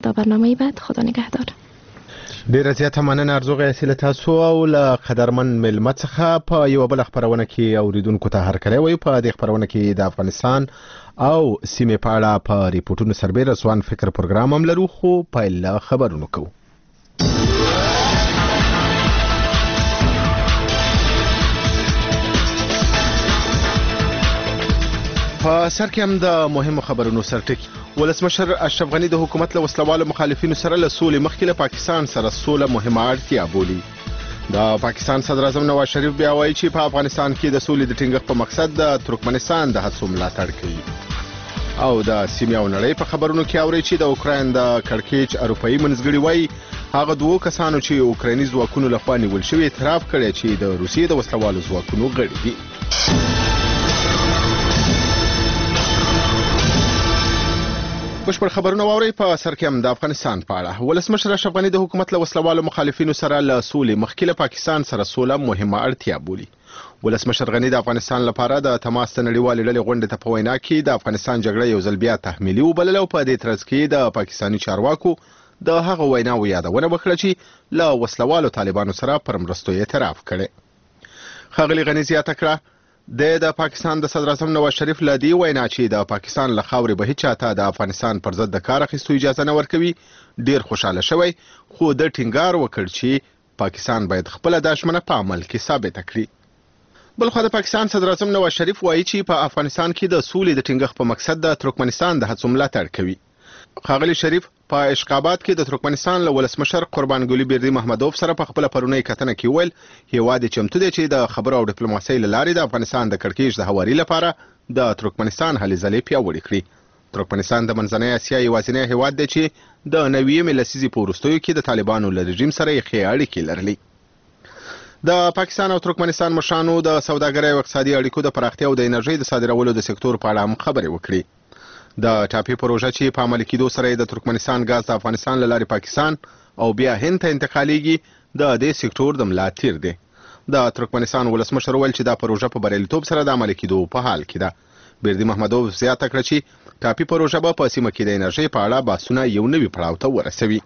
تا برنامه بعد خدا نگهدار. ډیره زیاته مننه ارزوغه اصله تاسو او له قدرمن ملمت څخه په یو بل خبرونه کې اوریدونکو ته هرکلی وي. په دې خبرونه کې د افغانستان او سیمې په اړه په ریپورتونو سربېره ځوان فکر پروګرام هم لرو، خو پیل له خبرونو کوو. په سر کې هم د مهمو خبرونو سرټکی. ولسمشر اشرف غنی د حکومت له وسلوالو مخالفینو سره له سولې مخکې له پاکستان سره سوله مهمه اړتیا بولي. د پاکستان صدر اعظم نواز شریف بیا وایي چې په افغانستان کې د سولې د ټینګښت په مقصد د ترکمنستان د هڅو ملاتړ کوي. او د سیمې او نړۍ په خبرونو کې اوري چې د اوکراین د کړکېچ اروپایي منځګړي وایي هغه دوه کسانو چې اوکرایني ځواکونو لخوا نیول شوي اعتراف کړی چې د روسیې د وسلوالو ځواکونو غړي دي. بشپړ خبرونه واوري. په سر کې هم د افغانستان په اړه ولسمشر اشرف غنی د حکومت له وسلوالو مخالفینو سره له سولې مخکې له پاکستان سره سوله مهمه اړتیا بولي. ولسمشر غنی د افغانستان لپاره د تماس نړیوالې ډلې غونډې ته په وینا کې د افغانستان جګړه یو ځل بیا تحمیلي وبلله او په دې ترڅ کې د پاکستاني چارواکو د هغه ویناو یادونه وکړه چې له وسلوالو طالبانو سره پر مرستو اعتراف کړي. ښاغلي غنی زیاته کړه د پاکستان د صدر اعظم نواز شریف له دې وینا چې د پاکستان له خاورې به هیڅ چاته د افغانستان پر ضد د کار اخیستو اجازه نه ورکوي ډیر خوشاله شوی، خو د ټینګار وکړ چې پاکستان باید خپله دا ژمنه په عمل کې ثابته کړي. بلخوا د پاکستان صدر اعظم نواز شریف وایي چې په افغانستان کې د سولې د ټینګښت په مقصد د ترکمنستان د هڅو ملاتړ کوي. ښاغلي شریف په اشقاباد کې د ترکمنستان له ولسمشر قربان ګلي بیردي محمدوف سره په خپل پرونی کتنه کې ویل هیواد چمتو دی چې د خبرو او ډیپلوماسۍ له لارې د افغانستان د کړکېچ د هواري لپاره د ترکمنستان هلې ځلې پیاوړې کړي. ترکمنستان د منځنۍ اسیا یوازینی هیواد دی چې د 90 لسیزې په وروستیو کې د طالبانو له رژیم سره یې ښې اړیکې لرلې. د پاکستان او ترکمنستان مشرانو د سوداګرۍ او اقتصادي اړیکو د پراختیا او د انرژۍ د صادرولو د سکتور په اړه هم خبرې وکړي. د ټاپي پروژه چې په عملي کېدو سره د ترکمنستان غاز د افغانستان له لارې پاکستان او بیا هند ته انتقالیږي د دې سکتور د ملا تیر دی. د ترکمنستان ولسمشر ویل چې دا پروژه په بریالیتوب سره د عملي کېدو په حال کې ده. بیردي محمدوف زیاته کړه چې ټاپي پروژه به په سیمه کې د انرژۍ په اړه بحثونه یو نوي پړاو ته ورسوي.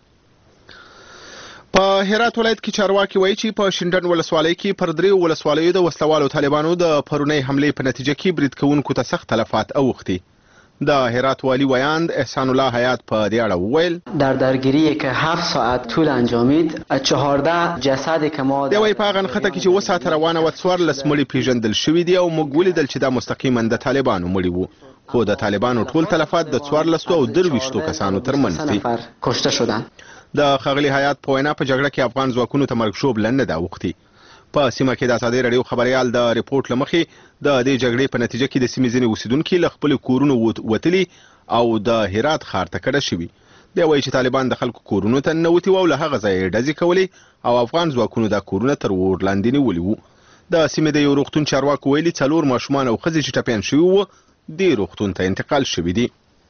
په هرات ولایت کې چارواکي وایي چې په شینډن ولسوالۍ کې پر 3 ولسوالیو د وسلوالو طالبانو د پرونی حملې په نتیجه کې برید کوونکو ته سخت تلفات اوښتي. د هرات والی ویاند احسان الله حیات په دې اړه وویل در درگیری که 7 ساعت طول انجامید 14 جسد که ما دی وایي په هغه نښته کې چې 2 ساعته روانه وه 14 مړي پیژندل شوي دي او موږ ولیدل چې دا مستقیما د طالبانو مړي وو، خو د طالبانو ټول تلفات د 14 او 23 کسانو ترمنځ دي. کشته شدن. د ښاغلي حیات په وینا په جګړه کې افغان ځواکونو ته مرګ شوب نه ده اوښتي. په سیمه کې د ازادۍ راډیو خبريال د ریپورت لمخې د دې جګړې په نتیجه کې د سیمې ځینې اوسیدونکي له خپل کورونو وتلي او د هرات ښار ته کډه شوي. دی وایي چې طالبان د خلکو کورونو ته ننوتي وو او له هغه ځایه ډزې کولې او افغان ځواکونو دا کورونه تر اور لاندې نیولي وو. د سیمې د یو روغتون چارواکو ویلي 4 ماشومان او ښځې چې ټپیان شوي وو دې روغتون ته انتقال شوي دي.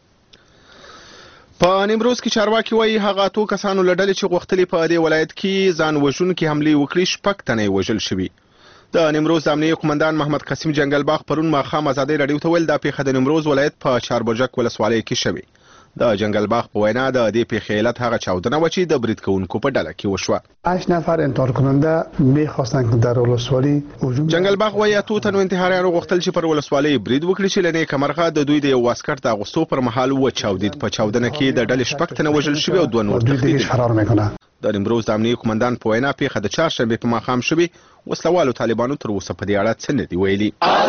په نیمروز کې چارواکي وایي هغه 2 کسانو له ډلې چې غوښتلي په دې ولایت کې ځان وژونکي حملې وکړي 6 تنه وژل شوي. د نیمروز د امنیې قومندان محمد قاسم جنګلباغ پرون ماښام ازادۍ راډیو ته ویل دا پیښه د نیمروز ولایت په چاربرجک ولسوالۍ کې شوې. د جنګلباغ په وینا د دې پیښې علت هغه چاودنه وه چې د برید کوونکو په ډله کې وشوه. 8 نفر انتحار کننده می‌خواستند که در ولسوالی هجوم. جنګلباغ وایي 2 تنو انتحاریانو غوښتل چې پر ولسوالۍ برید وکړي چې له نیکه مرغه د دوی د یو عسکر د اغوستو پر مهال وچاودید. په چاودنه کې د ډلې 6 تنه وژل شوي او 2 نور تښتېدلي. د نیمروز د امنیې قومندان په وینا پیښه د چهارشنبې په ماښام شوې. وسلوالو طالبانو تر اوسه په دې اړه څه نه دي ویلي.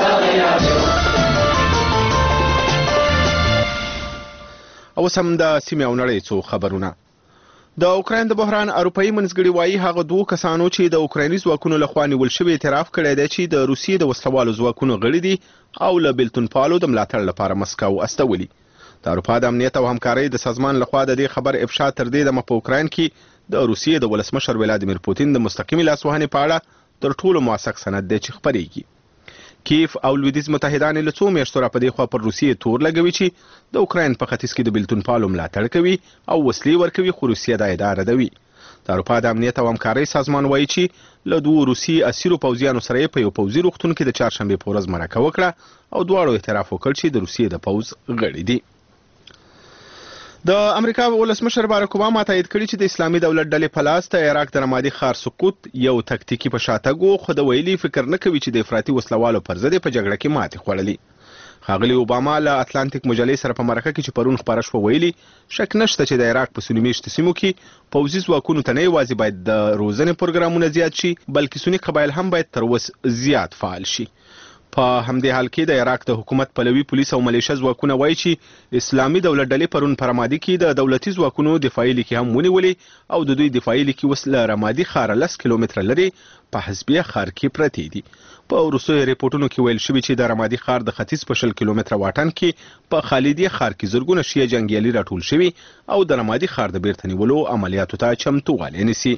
اوس هم د سیمې او نړۍ څو خبرونه. د اوکراین د بحران اروپایي منځګړي وایي هغه 2 کسانو چې د اوکرایني ځواکونو لخوا نیول شوي اعتراف کړی دی چې د روسیې د وسلوالو ځواکونو غړي دي او له بیلتون پالو د ملاتړ لپاره مسکو استولي. د اروپا د امنیت او همکارۍ د سازمان لخوا د دې خبر افشا تر دې دمه په اوکراین کې د روسیې د ولسمشر ولادیمیر پوتین د مستقیمې لاسوهنې په اړه تر ټولو موثق سند دی چې خپرېږي. کیف او لویدیځ متحدان له 2 میاشتو را په دې خوا پر روسیې تور لګوي چې د اوکراین په ختیځ کې د بیلتون پالو ملاتړ کوي او وسلې ورکوي، خو روسیه دا ادعا ردوي. د اروپا د امنیت او همکارۍ سازمان وایي چې له 2 روسي اسیرو پوځیانو سره په یو پوځي روغتون کې د چهارشنبې په ورځ مرکه وکړه او دواړو اعتراف وکړ چې د روسیې د پوځ غړي دي. د امریکا ولسمشر باراک اوباما تایید کړی چې د اسلامي دولت ډلې په لاس د عراق د رمادي ښار سقوط یو تکتیکي په شاتګو خو د ویلي فکر نه کوي چې د افراطي وسلوالو پر ضد په جګړه کې ماتې خوړلې. ښاغلي اوباما له اتلانتیک مجلې سره په مرکه کې چې پرون خپاره شوه ویلي شک نشته چې د عراق په سني میشتو سیمو کې پوځي ځواکونو ته نه یوازې باید د روزنې پروګرامونه زیات شي بلکې سني قبایل هم باید تر اوسه زیات فعال شي. په همدې حال کې د عراق د حکومت پلوي پولیس او ملیشه ځواکونه وایي چې اسلامي دولت ډلې پرون په رمادي کې د دولتي ځواکونو دفاعي لیکې هم ونیولې او د دوی دفاعي لیکې اوس له رمادي ښاره 10 کیلومتره لرې په حزبیه ښار کې پرتې دي. په وروستیو ریپورټونو کې ویل شوي چې د رمادي ښار د ختیځ په 10 کیلومتره واټن کې په خالدیه ښار کې زرګونه شیعه جنګیالي راټول شوي او د رمادي ښار د بیرته نیولو عملیاتو ته چمتووالی نیسي.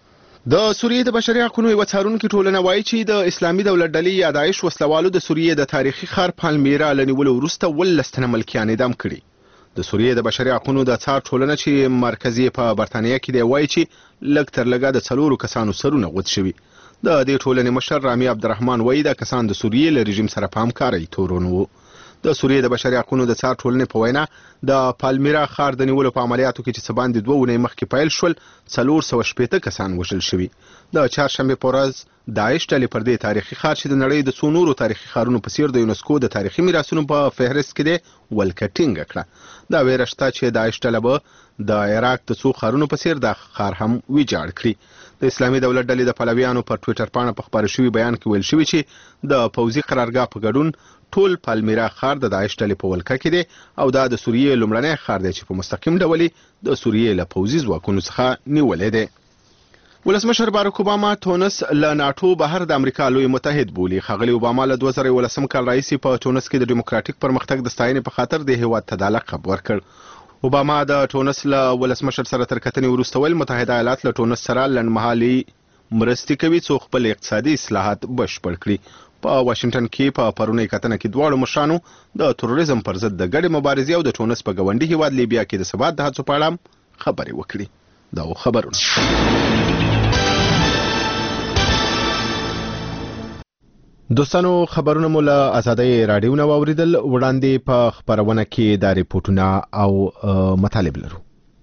د سوریې د بشري حقوقو یو څارونکي ټولنه وایي چې د اسلامي دولت ډلې یا داعش وسلوالو د سوریې د تاریخي ښار پالمیرا له نیولو وروسته 18 تنه ملکیان اعدام کړي. د سوریې د بشري حقوقو د څار ټولنه چې مرکزي په برتانیا کې دی وایي چې لږ تر لږه د 4 کسانو سرونه غوڅ شوي. د دې ټولنې مشر رامي عبدالرحمن وایي دا کسان د سوریې له رژیم سره په همکارۍ تورن وو. د سوریې د بشري حقوقو د څار ټولنې په وینا د پالمیرا ښار د نیولو په عملیاتو کې چې څه باندې 2 اونۍ مخکې پیل شول 460 کسان وژل شوي. د چهارشنبې په ورځ داعش ډلې پر دې تاریخي ښار چې د نړۍ د څو نورو تاریخي ښارونو په څیر د یونسکو د تاریخي میراثونو په فهرست کې دی ولکه ټینګه کړه. دا ویره شته چې داعش ډله به د عراق د څو ښارونو په څیر د ښار هم ویجاړ کړي. د اسلامي دولت ډلې د پلویانو پر ټویټر پاڼه په خپاره شوي بیان کې ویل شوي چې د پوځي قرارګاه په ګډون ټول پالمیرا ښار د داعش ډلې په ولکه کې دی او دا د سوریې لومړنی ښار دی چې په مستقیم ډول د سوریې له پوځي ځواکونو څخه نیولی دی. ولسمشر باراک اوباما تونس له ناټو بهر د امریکا لوی متحد بولي. ښاغلي اوباما له 2011 کال راهیسې په تونس کې د ډیموکراتیک پرمختګ د ستاینې په خاطر د هیواد ته دا لقب ورکړ. اوباما د ټونس له ولسمشر سره تر کتنې وروسته ویل متحده ایالات له ټونس سره لنډمهالي مرستې کوي څو خپل اقتصادي اصلاحات بشپړ کړي. په واشنگټن کې په پرونۍ کتنه کې دواړو مشرانو د تروریزم پر ضد د ګډې مبارزې او د ټونس په ګاونډي هیواد لیبیا کې د ثبات د هڅو په اړه خبرې وکړي. دا خبرونه دوستانو خبرونه مو له آزادۍ رادیو نه واوریدل. وړاندې په خبرونه کې دا ریپورتونه او مطالب لرو.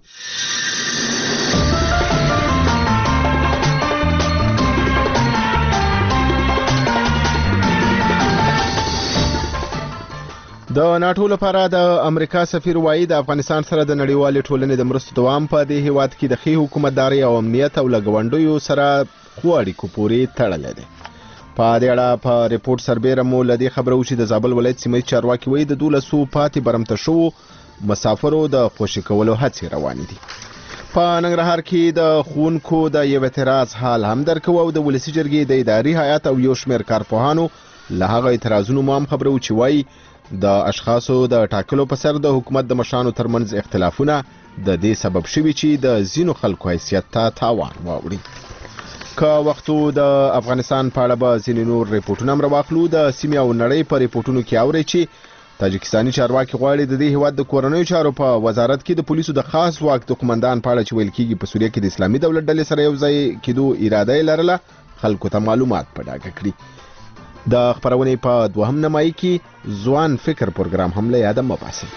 د ناټو لپاره د امریکا سفیر وایي د افغانستان سره د نړیوالې ټولنې د مرستو دوام په دې هیواد کې د ښې حکومتدارۍ او امنیت او له ګاونډیو سره ښو اړیکو پورې تړلی دی. په دې اړه په ریپورت سربیره مو له دې خبره وشي د زابل ولایت سیمه چارواکي وایي د 1200 پاتې برمته شوو مسافرو د خوشي کولو هڅې روانې دي. په ننګرهار کې د ښوونکو د یو اعتراض حال هم درکو او د ولسي جرګې د اداري هیئت او یو شمېر کارپوهانو له هغه اعتراضونو مو هم خبره چې وایي د اشخاصو د ټاکلو په سر د حکومت د مشرانو ترمنځ اختلافونه د دې سبب شوي چې د ځینو خلکو حیثیت ته تاوان واوړي. که وختو د افغانستان په اړه به ځینې نور ریپورټونه هم راواخلو. د سیمې او نړۍ په ریپورټونو کې اورئ چې تاجکستاني چارواکي غواړي د دې هیواد د کورنیو چارو په وزارت کې د پولیسو د خاص واک د قومندان په اړه چې ویل کېږي په سوریه کې د اسلامي دولت ډلې سره یو ځای کېدو اراده یې لرله خلکو ته معلومات په ډاګه کړي. د خبرونې په دوهم نمایي کې ځوان فکر پروګرام هم له یاده مه باسئ.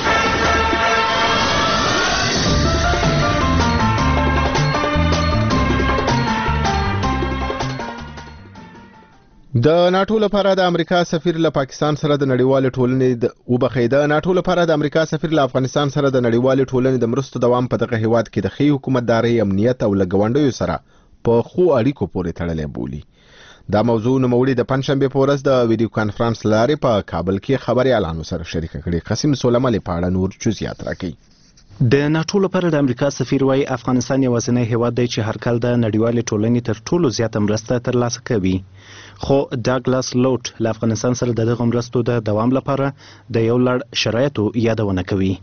د ناټو لپاره د امریکا سفیر له پاکستان سره د نړیوالې ټولنې د ناټو لپاره د امریکا سفیر له افغانستان سره د نړیوالې ټولنې د مرستو دوام په دغه هیواد کې د ښې حکومتدارۍ امنیت او له ګاونډیو سره په ښو اړیکو پورې تړلی بولي. دا موضوع نوموړي د پنجشنبې په ورځ د ویډیو کانفرنس له لارې په کابل کې خبریالانو سره شریکه کړې. قاسم سلیماني په اړه نور جزئیات راکوي. د ناټو لپاره د امریکا سفیر وایي افغانستان یوازینی هیواد دی چې هر کال د نړیوالې ټولنې تر ټولو زیاته مرسته ترلاسه کوي. خو ډاګلاس لوټ له افغانستان سره د دغه مرستو د دوام لپاره د یو لړ شرایطو یادونه کوي.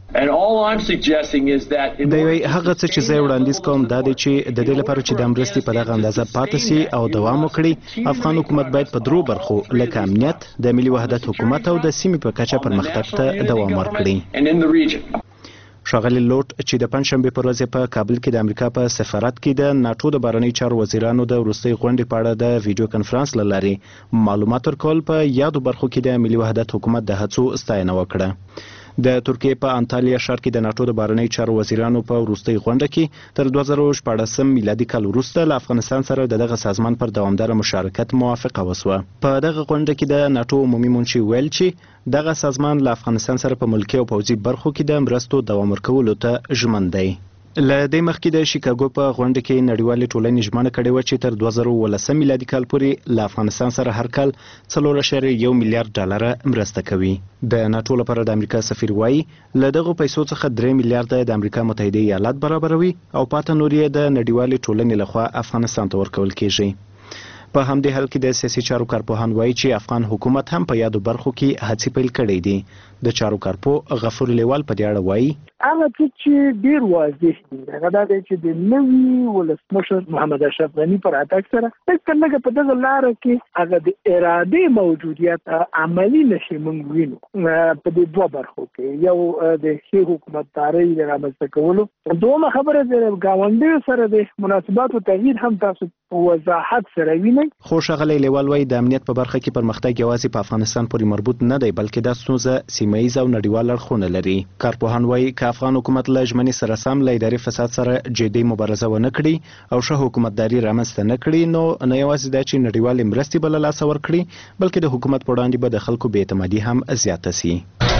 د یوې هغه څه چې زه وړاندیز کوم دا دی چې د دې لپاره چې د مرستې په دغه اندازه پاتې سي او دوام وکړي افغان حکومت باید په درو برخو لکه امنیت، د ملي وحدت حکومت او د سیمې په کچه پرمختګ ته دوام ورکړي. ښاغلي لوټ چې د پنجشنبې په ورځ په کابل کې د امریکا په سفارت کې د ناټو د بهرنیو چارو وزیرانو د وروستۍ غونډې په اړه د ویډیو کنفرانس له لارې معلومات ورکول په یادو برخو کې د ملي وحدت حکومت د هڅو ستاینه وکړه. د ترکیې په انټالیا ښار کې د ناتو د بهرنیو چارو وزیرانو په وروستۍ غونډه کې تر 2014 میلادي کال وروسته له افغانستان سره دغه سازمان پر دوامداره مشارکت موافقه وسوه. په دغه غونډه کې د ناتو عمومي منشي ویل چې دغه سازمان له افغانستان سره په ملکي او پوځي برخو کې د مرستو دوام ورکولو ته ژمن دی. له دې مخکې د شیکاګو په غونډه کې نړیوالې ټولنې ژمنه کړې وه چې تر 2019 میلادي کال پورې له افغانستان سره هر کال 4.1 میلیارډ ډالر مرسته کوي. د ناتو لپاره د امریکا سفیر وایي له دغو پیسو څخه 3 میلیارډ د امریکا متحده ایالات برابروي او پاته نور یې د نړیوالې ټولنې لخوا افغانستان ته ورکول کیږي. په همدې حال کې د سیاسي چارو کارپوهان وایي چې افغان حکومت هم په یادو برخو کې هڅې پیل کړې دي. د چارو کارپو غفور لیوال په دې اړه وایي هغه چې ډیر واضح دي هغه دا دی چې د نوي ولسمشر محمد اشرف غني پر اتاک سره څنګه په دغه لار کې هغه د ارادې موجودیت عملی نشي مونږ وینو په دې دوه برخو کې یو د ښه حکومتداري د رامنځته کولو دومره خبره د گاونډیو سره د مناسباتو تغییر هم تاسو په وضاحت سره وینئ. خو ښاغلی لیوال وایي د امنیت په برخه کې پرمختګ یوازې په افغانستان پورې مربوط نه دی بلکې دا ستونزه سیمه ییز او نړیوال اړخونه لري. کارپوهان وایي که افغان حکومت له ژمنې سره سم له اداري فساد سره جدي مبارزه ونه کړي او ښه حکومتداري رامنځته نه کړي نو نه یوازې دا چې نړیوالې مرستې به له لاسه ورکړي بلکې د حکومت په وړاندې به د خلکو بې اعتمادي هم زیاته سي.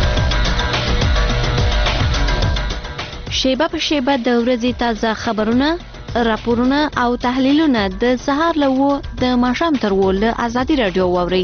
شیبه په شیبه د ورځې تازه خبرونه، راپورونه او تحلیلونه د سهار له 9 د ماښام تر 10 له ازادي رادیو واورئ.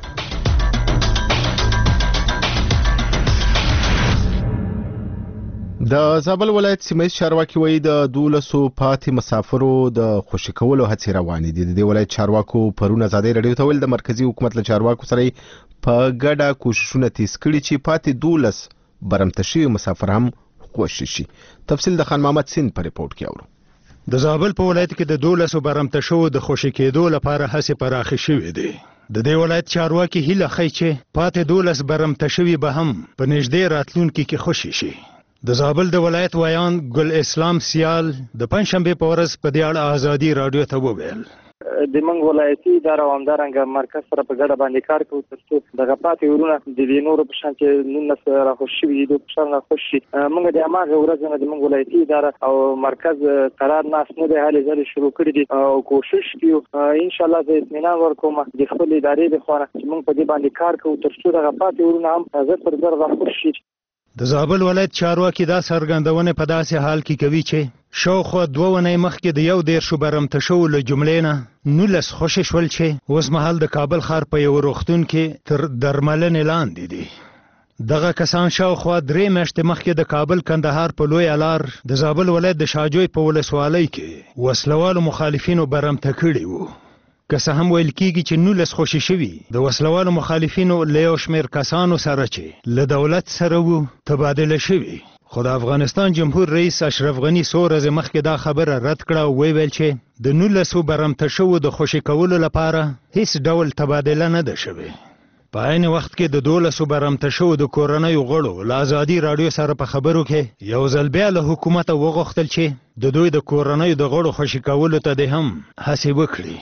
د زابل ولایت سیمه چارواکي وایي د 12 پاتې مسافرو د خوشي کولو هڅې روانې دي. د ولایت چارواکو پرون ازادي رادیو ته ویل د مرکزی حکومت له چارواکو سره په ګډه کوششونه تیز کړي چې پاتې 12 برمته شوي مسافر هم خوشي شي. تفصیل د خان محمد سین په ریپورت کې اورو. د زابل په ولایت کې د 12 برمته شوو د خوشي کېدو لپاره هڅې پراخې شوې دي. د دې ولایت چارواکي هیله کوي چې پاتې 12 برمته شوي به هم په نږدې راتلونکي کې خوشي شي. د زابل د ولایت ویان ګل اسلام سیال د پنځشنبه په ورځ په دې اړه ازادي رادیو ته وویل د منګ ولایتي اداره او همدارنګه مرکز سره په ګډه باندې کار کوي ترڅو دغه پاتې ورونه د دې نورو په شان کې 19 راخوشي وي د په شان راخوشي موږ د اماغه ورځ د منګ ولایتي اداره او مرکز قرار ناس نه د حالې ځل شروع کړی دي او کوشش کوي ان شاء الله د اطمینان ورکوم د خپل ادارې د خوانه چې موږ په دې باندې کار کوو ترڅو دغه پاتې ورونه هم زر پر زر راخوشي. د زابل ولایت چارواکي دا څرګندونه په داسې حال کې کوي چې شاوخوا 2 ونې مخکې د 11 برمته شوو له جملې نه 19 خوشي شول چې اوس مهال د کابل ښار په یو روغتون کې تر درملنې لاندې دي. دغه کسان شاوخوا 3 میاشتې مخکې د کابل کندهار په لوی لار د زابل ولایت د شاجوی په ولسوالۍ کې وسلوالو مخالفینو برمته کړي وو. که څه هم ویل کېږي چې 19 خوشي شوي د وسلوالو مخالفینو له یو شمېر کسانو سره چې له دولت سره وو تبادله شوي خو د افغانستان جمهور رئیس اشرف غني څو ورځې مخکې دا خبره رد کړه او ویل چې د 19 برمته شوو د خوشي کولو لپاره هیڅ ډول تبادله نه ده شوې. په عین وخت کې د 12 برمته شوو د کورنیو غړو له ازادي رادیو سره په خبرو کې یو ځل بیا له حکومت وغوښتل چې د دوی د کورنیو د غړو خوشي کولو ته د هم هڅه وکړي.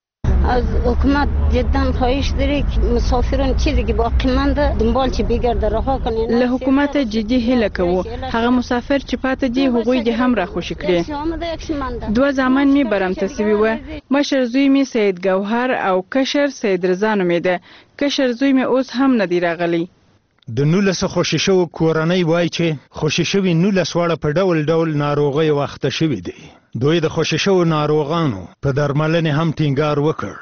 از حکومت جدا خواهش داره که مسافران چیزی که باقی مانده دنبال چه بگرده رها کنه. له حکومت جدي هله کوو هغه مسافر چې پاته دي هغوی دې هم را خوشی کړي. 2 زامن می برمته سوي و مشر زوی می سید گوهر او کشر سید رضا نومیده. کشر زوی می اوس هم ندی راغلی. د 19 خوشي شوو کورنۍ وایي چې خوشي شوي 19 واړه په ډول ډول ناروغۍ واخته شوي دي. دوی د خوشي شوو ناروغانو په درملنې هم ټینګار وکړ.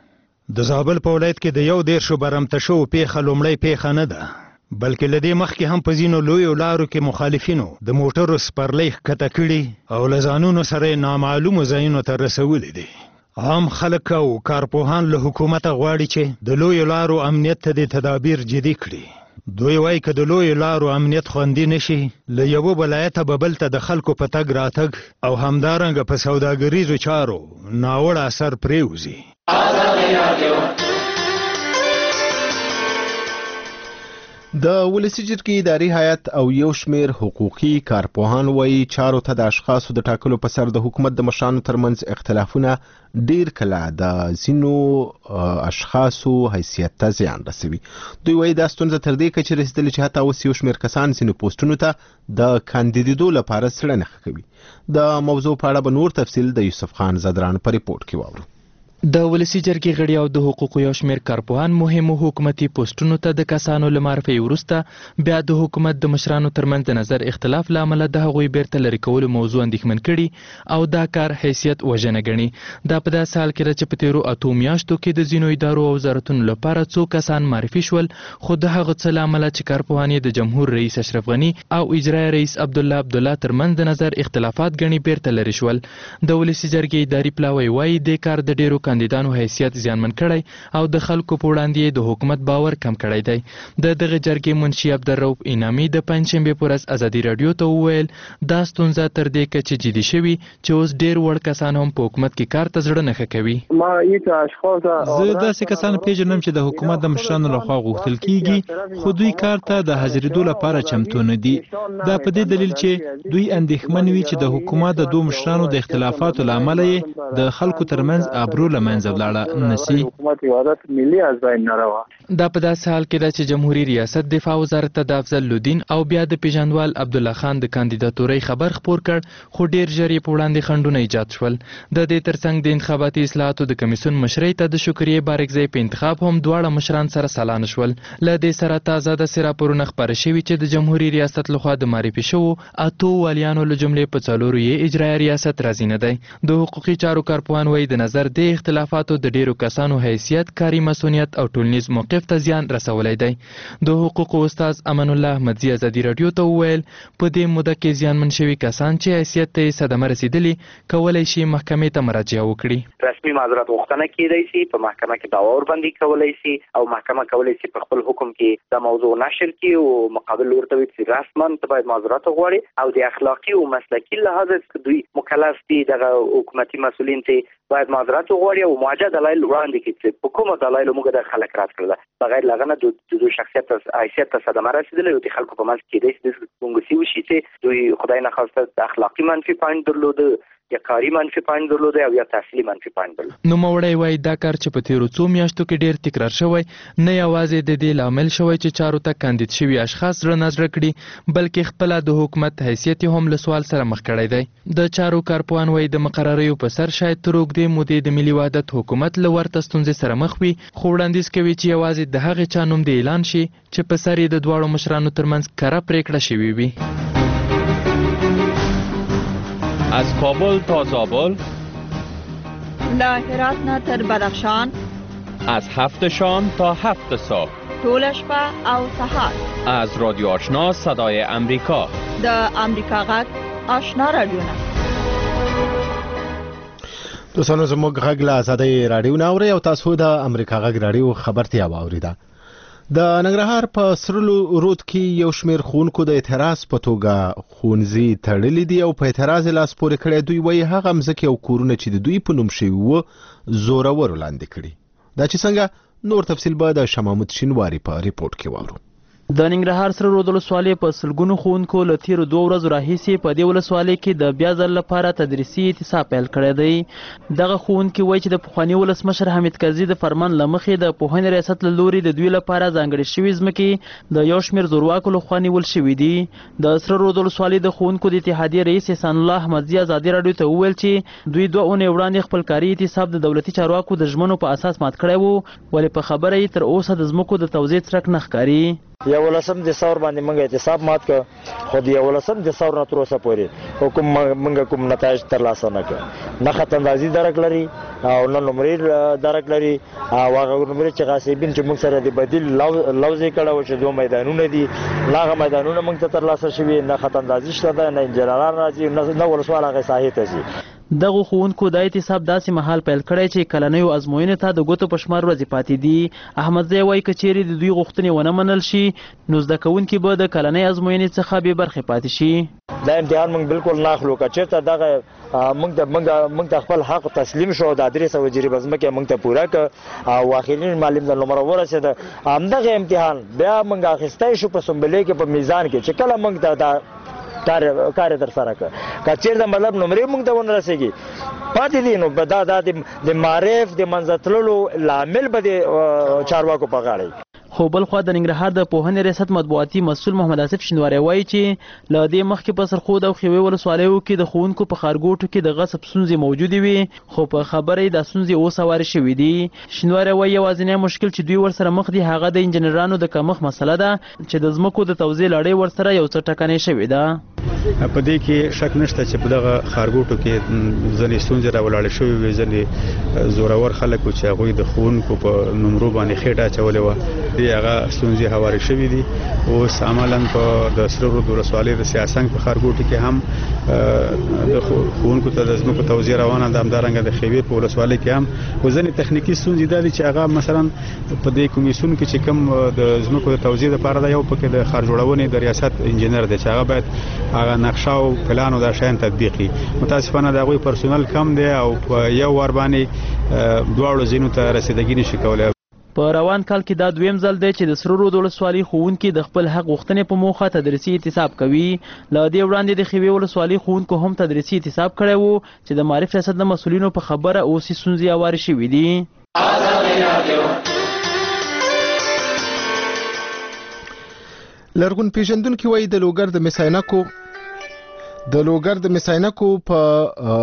د زابل په ولایت کې د 11 برمته شوو پیښه لومړی پیښه نه ده بلکې له دې مخکې هم په ځینو لویو لارو کې مخالفینو د موټرو سپرلۍ ښکته کړي او له ځانونو سره نامعلومو ځایونو ته رسولي دي. عام خلک او کارپوهان له حکومته غواړي چې د لویو لارو امنیت ته د تدابیر جدي کړي. دوی وایي که د لویو لارو امنیت خوندي نشي له یوه ولایته به بل ته د خلکو په تګ راتګ او همدارنګه په سوداګریزو چارو ناوړه اثر پرېوځي. د ولسی جرګې اداري هیئت او یو شمېر حقوقي کارپوهان وایي چارو ته د اشخاصو د ټاکلو په سر د حکومت د مشرانو ترمنځ اختلافونه ډیر کله د ځینو اشخاصو حیثیت ته زیان رسوي. دوی وایي دا ستونزه تر دې کچې رسېدلې چې حتی اوس یو شمېر کسان ځینو پوسټونو ته د کاندیدېدو لپاره څېړنه کوي. د موضوع په اړه به نور تفصیل د یوسف خان زدران په ریپورت کې واورو. د ولسی جرګې غړي او د حقوقو یو شمېر کارپوهان مهمو حکومتي پوسټونو ته د کسانو له معرفي وروسته بیا د حکومت د مشرانو ترمنځ د نظر اختلاف له امله د هغوی بیرته لرې کولو موضوع اندېښمن کړي او دا کار حیثیت وژنه ګڼي. دا په داسې حال کې ده چې په تېرو 8 میاشتو کې د ځینو ادارو او وزارتونو لپاره څو کسان معرفي شول، خو د هغه څه له امله چې کارپوهان یې د جمهور رئیس اشرف غني او اجرایي رئیس عبدالله ترمنځ د نظر اختلافات ګڼي بیرته لرې شول. د ولسی جرګې اداري پلاوی وایي د کار د ډیرو کاندیدانو حیثیت زیانمن کړی او د خلکو په وړاندې د حکومت باور کم کړی دی. د دغه جرګې منشي عبدالرؤف انعامي د پنجشنبې په ورځ ازادي راډیو ته وویل دا ستونزه تر دې کچې جدي شوي چې اوس ډیر وړ کسان هم په حکومت کې کار ته زړه نه ښه کوي. زه داسې کسان پیژنم چې د حکومت د مشرانو لخوا غوښتل کیږي خو دوی کار ته د حاضرېدو لپاره چمتو نه دي. دا په دې دلیل چې دوی اندېښمن وي چې د حکومت د دوه مشرانو د اختلافاتو له امله یې د خلکو ترمنځ ابرو له منځه ولاړه نسی. دا په داسې حال کې ده چې جمهوریت ریاست دفاع وزارت ته د افضل الدین او بیا د پیژندوال عبدالله خان د کاندیداتورۍ خبر خپور کړ، خو ډیر ژر یې په وړاندې خنډونه ایجاد شول. د دې ترڅنګ د انتخاباتي اصلاحاتو د کمیسیون مشرۍ ته د شکریې بارکزی په انتخاب هم دواړه مشران سره سلا نه شول. له دې سره تازه داسې راپورونه خپاره شوي چې د جمهوریت ریاست لخوا د معرفي شوو 8 والیانو له جملې په 4 یې اجرایي ریاست راضي نه دی. د حقوقي چارو کارپوهان وایي د نظر د اختلافاتو د ډیرو کسانو حیثیت، کاري مسؤلیت او ټولنیز موقف ته زیان رسولی دی. د حقوقو استاد امان الله احمدزي ازادي راډیو ته وویل په دې موده کې زیانمن شوي کسان چې حیثیت ته صدمه رسیدلې کولی شي محکمې ته مراجعه وکړي. رسمي معذرت غوښتنه کیدای شي، په محکمه کې دعوا ورباندې کولی شي او محکمه کولی شي په خپل حکم کې دا موضوع نشر کړي او مقابل ورته وي چې رسما ته باید معذرت وغواړي او د اخلاقي او مسلکي لحاظ دوی مکلف دي دغه حکومتي مسؤلین ته باید معذرت وغواړي او موجه دلایل وړاندې کړي چې په کومه دلایل موږ د خلک رات کړل. بغیر لغنه د شخصیت حیثیت ته صدمه رسیدلې او د خلکو په منځ کې د ګونګسي وشي چې دوی خدای نه خواسته اخلاقي منفي پوینټ درلوده یا کاري منفي پوینټ درلوده او یا تحصیلي منفي پوینټ درلوده. نوموړی وایي دا کار چې په تیرو 2 میاشتو کې ډیر تکرار شوی نه یوازې د دې لامل شوی چې چارو ته کاندید شوي اشخاص زړه نظر کړي بلکې خپله د حکومت حیثیت هم له سوال سره مخ کړی دی. د چارو کارپوهان وایي د مقرریو په سر شاید تر اوږدې مودې د ملي وحدت حکومت له ورته ستونزې سره مخ وي، خو وړاندیز کوي چې یوازې د هغې چا نوم د اعلان شي چې په سر یې د دواړو مشرانو ترمنځ کره پریکړه شوې وي. از کابل تا زابل، له هرات نه تر بدخشان، از 7 شام تا 7 صبح، ټوله شپه او سهار، از رادیو آشنا صدای امریکا، د امریکا غږ آشنا رادیو. دوستانو زموږ غږ له ازادۍ راډیو نه اورئ او تاسو د امریکا غږ راډیو خبرتیا واوریده. د ننګرهار په سرلو رود کې یو شمېر ښوونکو د اعتراض په توګه ښوونځي تړلي دي او په اعتراض یې لاس پورې کړی. دوی وایي هغه مځکې او کورونه چې د دوی په نوم شوي وو زورورو لاندې کړي. دا چې څنګه نور تفصیل به د شاه محمود شینواري په ریپورت کې واورو. د ننګرهار سره رود ولسوالۍ په سلګونو ښوونکو له تیرو 2 ورځو راهیسې په دې ولسوالۍ کې د بیا ځل لپاره تدریسي اعتصاب پیل کړی دی. دغه ښوونکي وایي چې د پخواني ولسمشر حمید کرزي د فرمان له مخې د پوهنې ریاست له لوري د دوی لپاره ځانګړې شوي ځمکې د یو شمېر زورواکو لخوا نیول شوي دي. د سره رود ولسوالۍ د ښوونکو د اتحادیې رئیس احسان الله احمدزي ازادي راډیو ته وویل چې دوی 2 اونۍ وړاندې خپل کاري اعتصاب د دولتي چارواکو د ژمنو په اساس مات کړی وو، ولې په خبره یې تر اوسه د ځمکو د توزیع څرک نه ښکاري. 11 دسمبر باندې موږ اعتصاب مات کړ، خو د 11 دسمبر نه تر اوسه پورې حکومت موږ کوم نتایج ترلاسه نه کړ. نه خط اندازي درک لري او نه نمرې درک لري او هغه نمرې چې غاصبین چې موږ سره د بدیل لوځي کړه او چې 2 میدانونه دي هغه میدانونه موږ ته ترلاسه شوي، نه خط اندازي شته، نه انجنیران راځي، نه ولسوال هغه ساحې ته ځي. دغه ښوونکو دا اعتصاب داسې مهال پیل کړی چې کلنیو ازموینو ته د ګوتو په شمار ورځې پاتې دي. احمدزی وایي که چیرې د دوی غوښتنې ونه منل شي نو زده کوونکي به د کلنۍ ازموینې څخه بې برخې پاتې شي. دا امتحان موږ بالکل نه اخلو، که چېرته دغه موږ ته خپل حق تسلیم شو، د 300 جریبه ځمکې موږ ته پوره کړه او اخرین معلم ته نمره ورسېده، همدغه امتحان بیا موږ اخیستی شو په سنبلې کې په میزان کې چې کله موږ ته کار در سره کړ. که چېرته مطلب نمرې موږ ته ونه رسېږي پاتې دي، نو دا د معرف د منځه تللو لامل به د چارواکو په غاړه. خو بل خوا د ننګرهار د پوهنې ریاست مطبوعاتي مسؤل محمد آصف شینواری وایي چې له دې مخکې په سرخود او خیوې ولسوالیو کې د ښوونکو په ښارګوټو کې د غصب ستونزې موجودې وي، خو په خبره یې دا ستونزې اوس هوارې شوي دي. شینواری وایي یوازینی مشکل چې دوی ورسره مخ دي هغه د انجنیرانو د کمښت مسله ده چې د ځمکو د توزیع لړۍ ورسره یو څه ټکنۍ شوې ده. په دې کې شک نشته چې په دغه ښارګوټو کې ځینې ستونزې راولاړې شوې وې، ځینې زورور خلک چې هغوی د ښوونکو په نمرو باندې خېټه اچولې وه، هغه ستونزې هوارې شوې دي. اوس عملاً په د سره رود ولسوالۍ د سیاسنګ په ښارګوټو کې هم د ښوونکو ته د ځمکو توزیع روانه ده، همدارنګه د خیوې په ولسوالۍ کې هم. خو ځینې تخنیکي ستونزې دا دي چې هغه مثلا په دې کمیسیون کې چې کوم د ځمکو د توزیع لپاره ده، یو پکې د ښار جوړونې د ریاست انجینر دی چې هغه باید هغه نقشه او پلان او دا شیان تطبیق کړي. متاسفانه د هغوی پرسونل کم دی او په یو وار باندې دواړو ځینو ته رسیدګي نشي کولی. په روان کال کې دا دویم ځل دی چې د سره رود ولسوالۍ ښوونکي د خپل حق غوښتنې په موخه تدریسي اعتصاب کوي. له دې وړاندې د خیوې ولسوالۍ ښوونکو هم تدریسي اعتصاب کړی و چې د معارف ریاست د مسؤلینو په خبره اوس یې ستونزې هوارې شوي دي. لرغون پیژندونکي وایي د لوګر د مساینکو په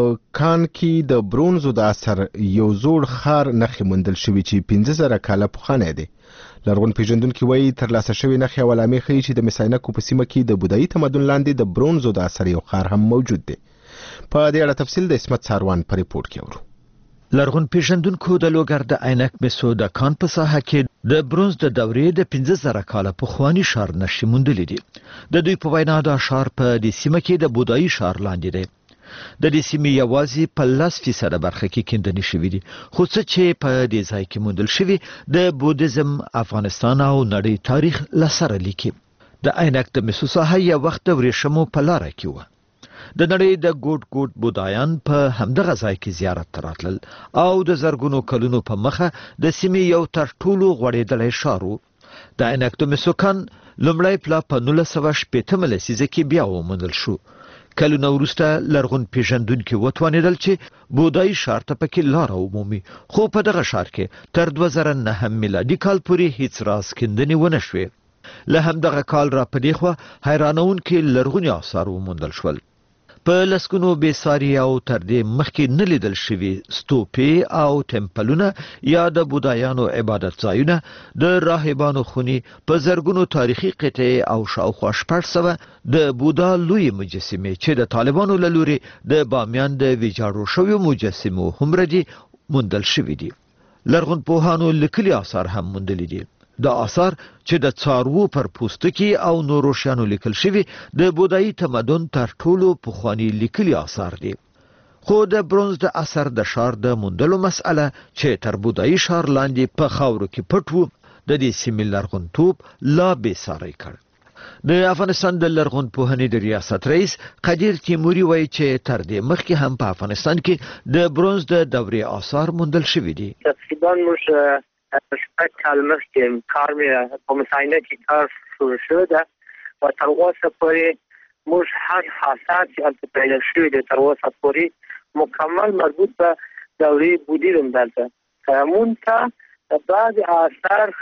کان کې د برونزو د اثر یو زوړ خار نښې موندل شوي چې 15,000 کاله پخوانی دی. لرغون پیژندونکي وایي ترلاسه شوي نښې او علامې ښیي چې د مساینکو په سیمه کې د بودایي تمدن لاندې د برونزو د اثر یو خار هم موجود دی. په دې اړه تفصیل د اسمت ساروان په ریپورت کې اورو. لرغون پیژندونکو د لوګر د عینک مسو د کان په ساحه کې د برونز د دورې د 15,000 کاله پخوانی ښار نښې موندلې دي. د دوی په وینا دا ښار په دې سیمه کې د بودایي ښار لاندې دی. د دې سیمې یوازې په 10% برخه کې کیندنې شوي دي، خو څه چې په دې ځای کې موندل شوي د بودیزم، افغانستان او نړۍ تاریخ له سره لیکي. د عینک د مسو ساحه یو وخت د ورېښمو په لاره کې وه. د نړۍ د ګوټ بودایان په همدغه ځای کې زیارت ته راتلل او د زرګونو کلونو په مخه د سیمې یو تر ټولو غوړېدلی ښار و. د عینک د مسو کان لومړی پلا په 1960 لسیزه کې بیا وموندل شو. کلونه وروسته لرغون پیژندونکي وتوانېدل چې بودایي ښار ته پکې لاره ومومي، خو په دغه ښار کې تر 2009 میلادي کال پورې هیڅ راز کیندنې ونه شوې. له همدغه کال را په دې خوا حیرانونکي لرغوني آثار وموندل شول. په لسګونو بېساري او تر دې مخکې نه لیدل شوي ستوپې او ټمپلونه یا د بودایانو عبادت ځایونه، د راهبانو خونې، په زرګونو تاریخي قطعې او شاوخوا 600 د بودا لوی مجسمې چې د طالبانو له لوري د بامیان د ویجاړو شویو مجسمو هومره موندل شوي دي. لرغون پوهانو لیکلي آثار هم موندلي دي. دا آثار چې د څاروو پر پوستکي او نورو شیانو لیکل شوي د بودایي تمدن تر ټولو پخواني لیکلي آثار دي. خو د برونز د اثر د ښار د موندلو مسئله چې تر بودایي ښار لاندې په خاورو کې پټ و، د دې سیمې لرغونتوب لا بېساری کړ. د افغانستان د لرغون پوهنې د ریاست رئیس قدیر تیموري وایي چې تر دې مخکې هم په افغانستان کې د برونز د دورې آثار موندل شوي دي. تقریبا موږ شپږ کاله مخکې کار مې په مساینه کې کار شروع شوی ده او تر اوسه پورې موږ هر آثار چې هلته پیدا شوي دي تر اوسه پورې مکمل مربوط به دورې بودیزم دلته. مونږ ته بعضې آثار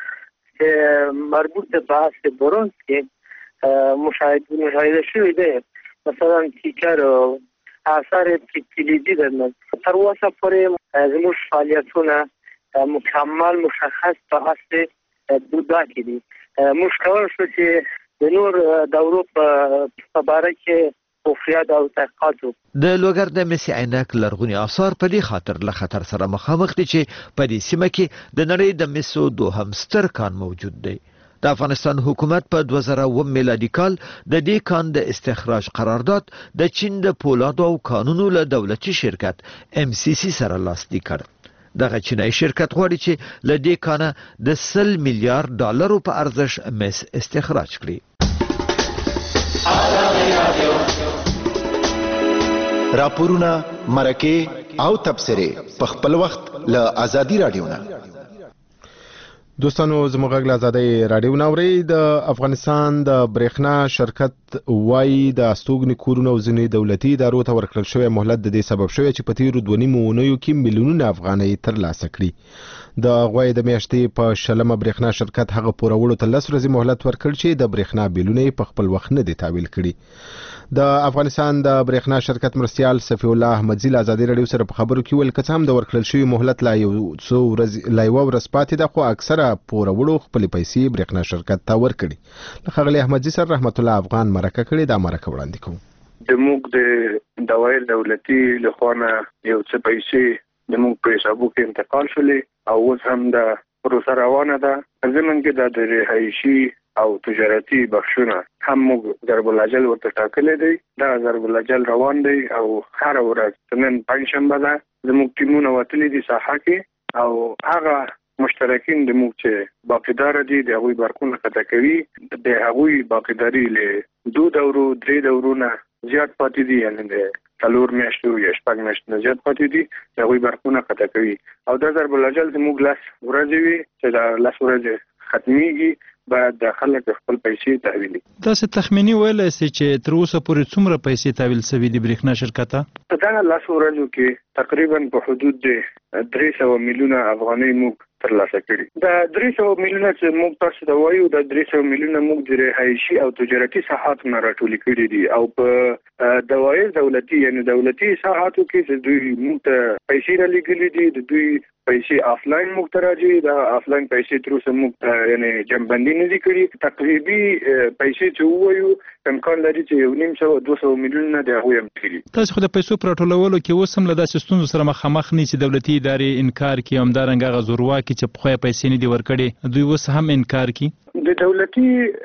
چې مربوط به عصر برونز کې مشاهده شوي دي، مثلا تیکر او آثار کلیدي ده. تر اوسه پورې زموږ فعالیتونه مکمل مشخص په عصر بودا کې دي. موږ کولی شو چې د نور دورو په باره کې خفیت او تحقیقات وکړو. د لوګر د مسي عینک لرغوني آثار په دې خاطر له خطر سره مخامخ دي چې په دې سیمه کې د نړۍ د مسو دوهم ستر کان موجود دی. د افغانستان حکومت په 2009 میلادي کال د دې کان د استخراج قرارداد د چین د پولادو او کانونو له دولتي شرکت MCC سره لاسلیک کړ. دغه چینایي شرکت غواړي چې له دې کانه د 10 میلیارډ ډالرو په ارزش مس استخراج کړي. راپورونه، مرکې او تبصرې په خپل وخت له ازادي رادیو نه. دوستانو زموږ غږ له ازادۍ رادیو نه اورئ. د افغانستان د برېښنا شرکت وایي د استوګنې کورونو او ځینې دولتي ادارو ته ورکړل شوی مهلت د دې سبب شوی چې په تیرو 2.5 اونیو کې میلیونونه افغانۍ ترلاسه کړي. د غوی د میاشتې په 20 برېښنا شرکت هغه پوروړو ته 10 ورځې مهلت ورکړ چې د برېښنا بیلونه په خپل وخت نه دي تحویل کړي. د افغانستان د برېښنا شرکت مرستیال صفی الله احمدزی له ازادي رادیو سره په خبرو کې ویل که څه هم د ورکړل شوي مهلت لا یو ورځ پاتې ده، خو اکثره پوروړو خپلې پیسې برېښنا شرکت ته ورکړي. له ښاغلي احمدزي سره رحمت الله افغان مرکه کړې. دا مرکه وړاندې کوو. د موږ د دوایل دولتي لخوا نه یو څه پیسې د موږ په حسابو کې انتقال شولې او اوس هم د پروسه روانه ده. زمونږ کې د رهایشي او تجارتي بخشونه هم موږ ضرب الاجل ورته ټاکلی دی. دا ضرب الاجل روان دی او هر ورځ نن پنځشنبه ده زموږ ټیمونه وتلي دي ساحه کې او هغه مشترکین د موږ چې باقیدار دي د هغوی برقونه قطع کوي. د هغوی باقیداري له 2 دورو 3 دورونه زیات پاتې دي، یعنی د 4 میاشتو یا 6 میاشتو نه زیات پاتې دي. د هغوی برقونه قطع کوي او دا ضرب الاجل زموږ 10 ورځې وي چې دا 10 ورځې ختمیږي باید د خلک خپل پیسې تحویلي. تاسو تخمینی ویلای شئ چې تر اوسه پورې څومره پیسې تحویل شوي دي برېښنا شرکت ته؟ په دغه 10 ورځو کې تقریبا په حدود د 300 میلیونه افغانۍ موږ ترلاسه کړي. دا 300 میلیونه چې موږ تاسو ته وایو د 300 میلیونه موږ د رهایشي او تجارتي ساحاتو نه راټولې کړي دي او په دوایي دولتي یعنی دولتي ساحاتو کې چې دوی موږ ته پیسې را لګلې دي، د دوی پیسې آفلاین موږ ته راځي. دا آفلاین پیسې تر اوسه موږ ته یعنی جمعبندي نه دي کړي. تقریبي پیسې چې ووایو امکان لري چې 1.5-200 میلیونه د هغوی هم کړي. تاسو خو د پیسو په راټولولو کې اوس هم له داسې ستونزو سره مخامخ نه چې دولتي ادارې انکار کوي، همدارنګه هغه زورواکي چې پخوا پیسې نه دي ورکړي دوی اوس هم انکار کوي. د دولتي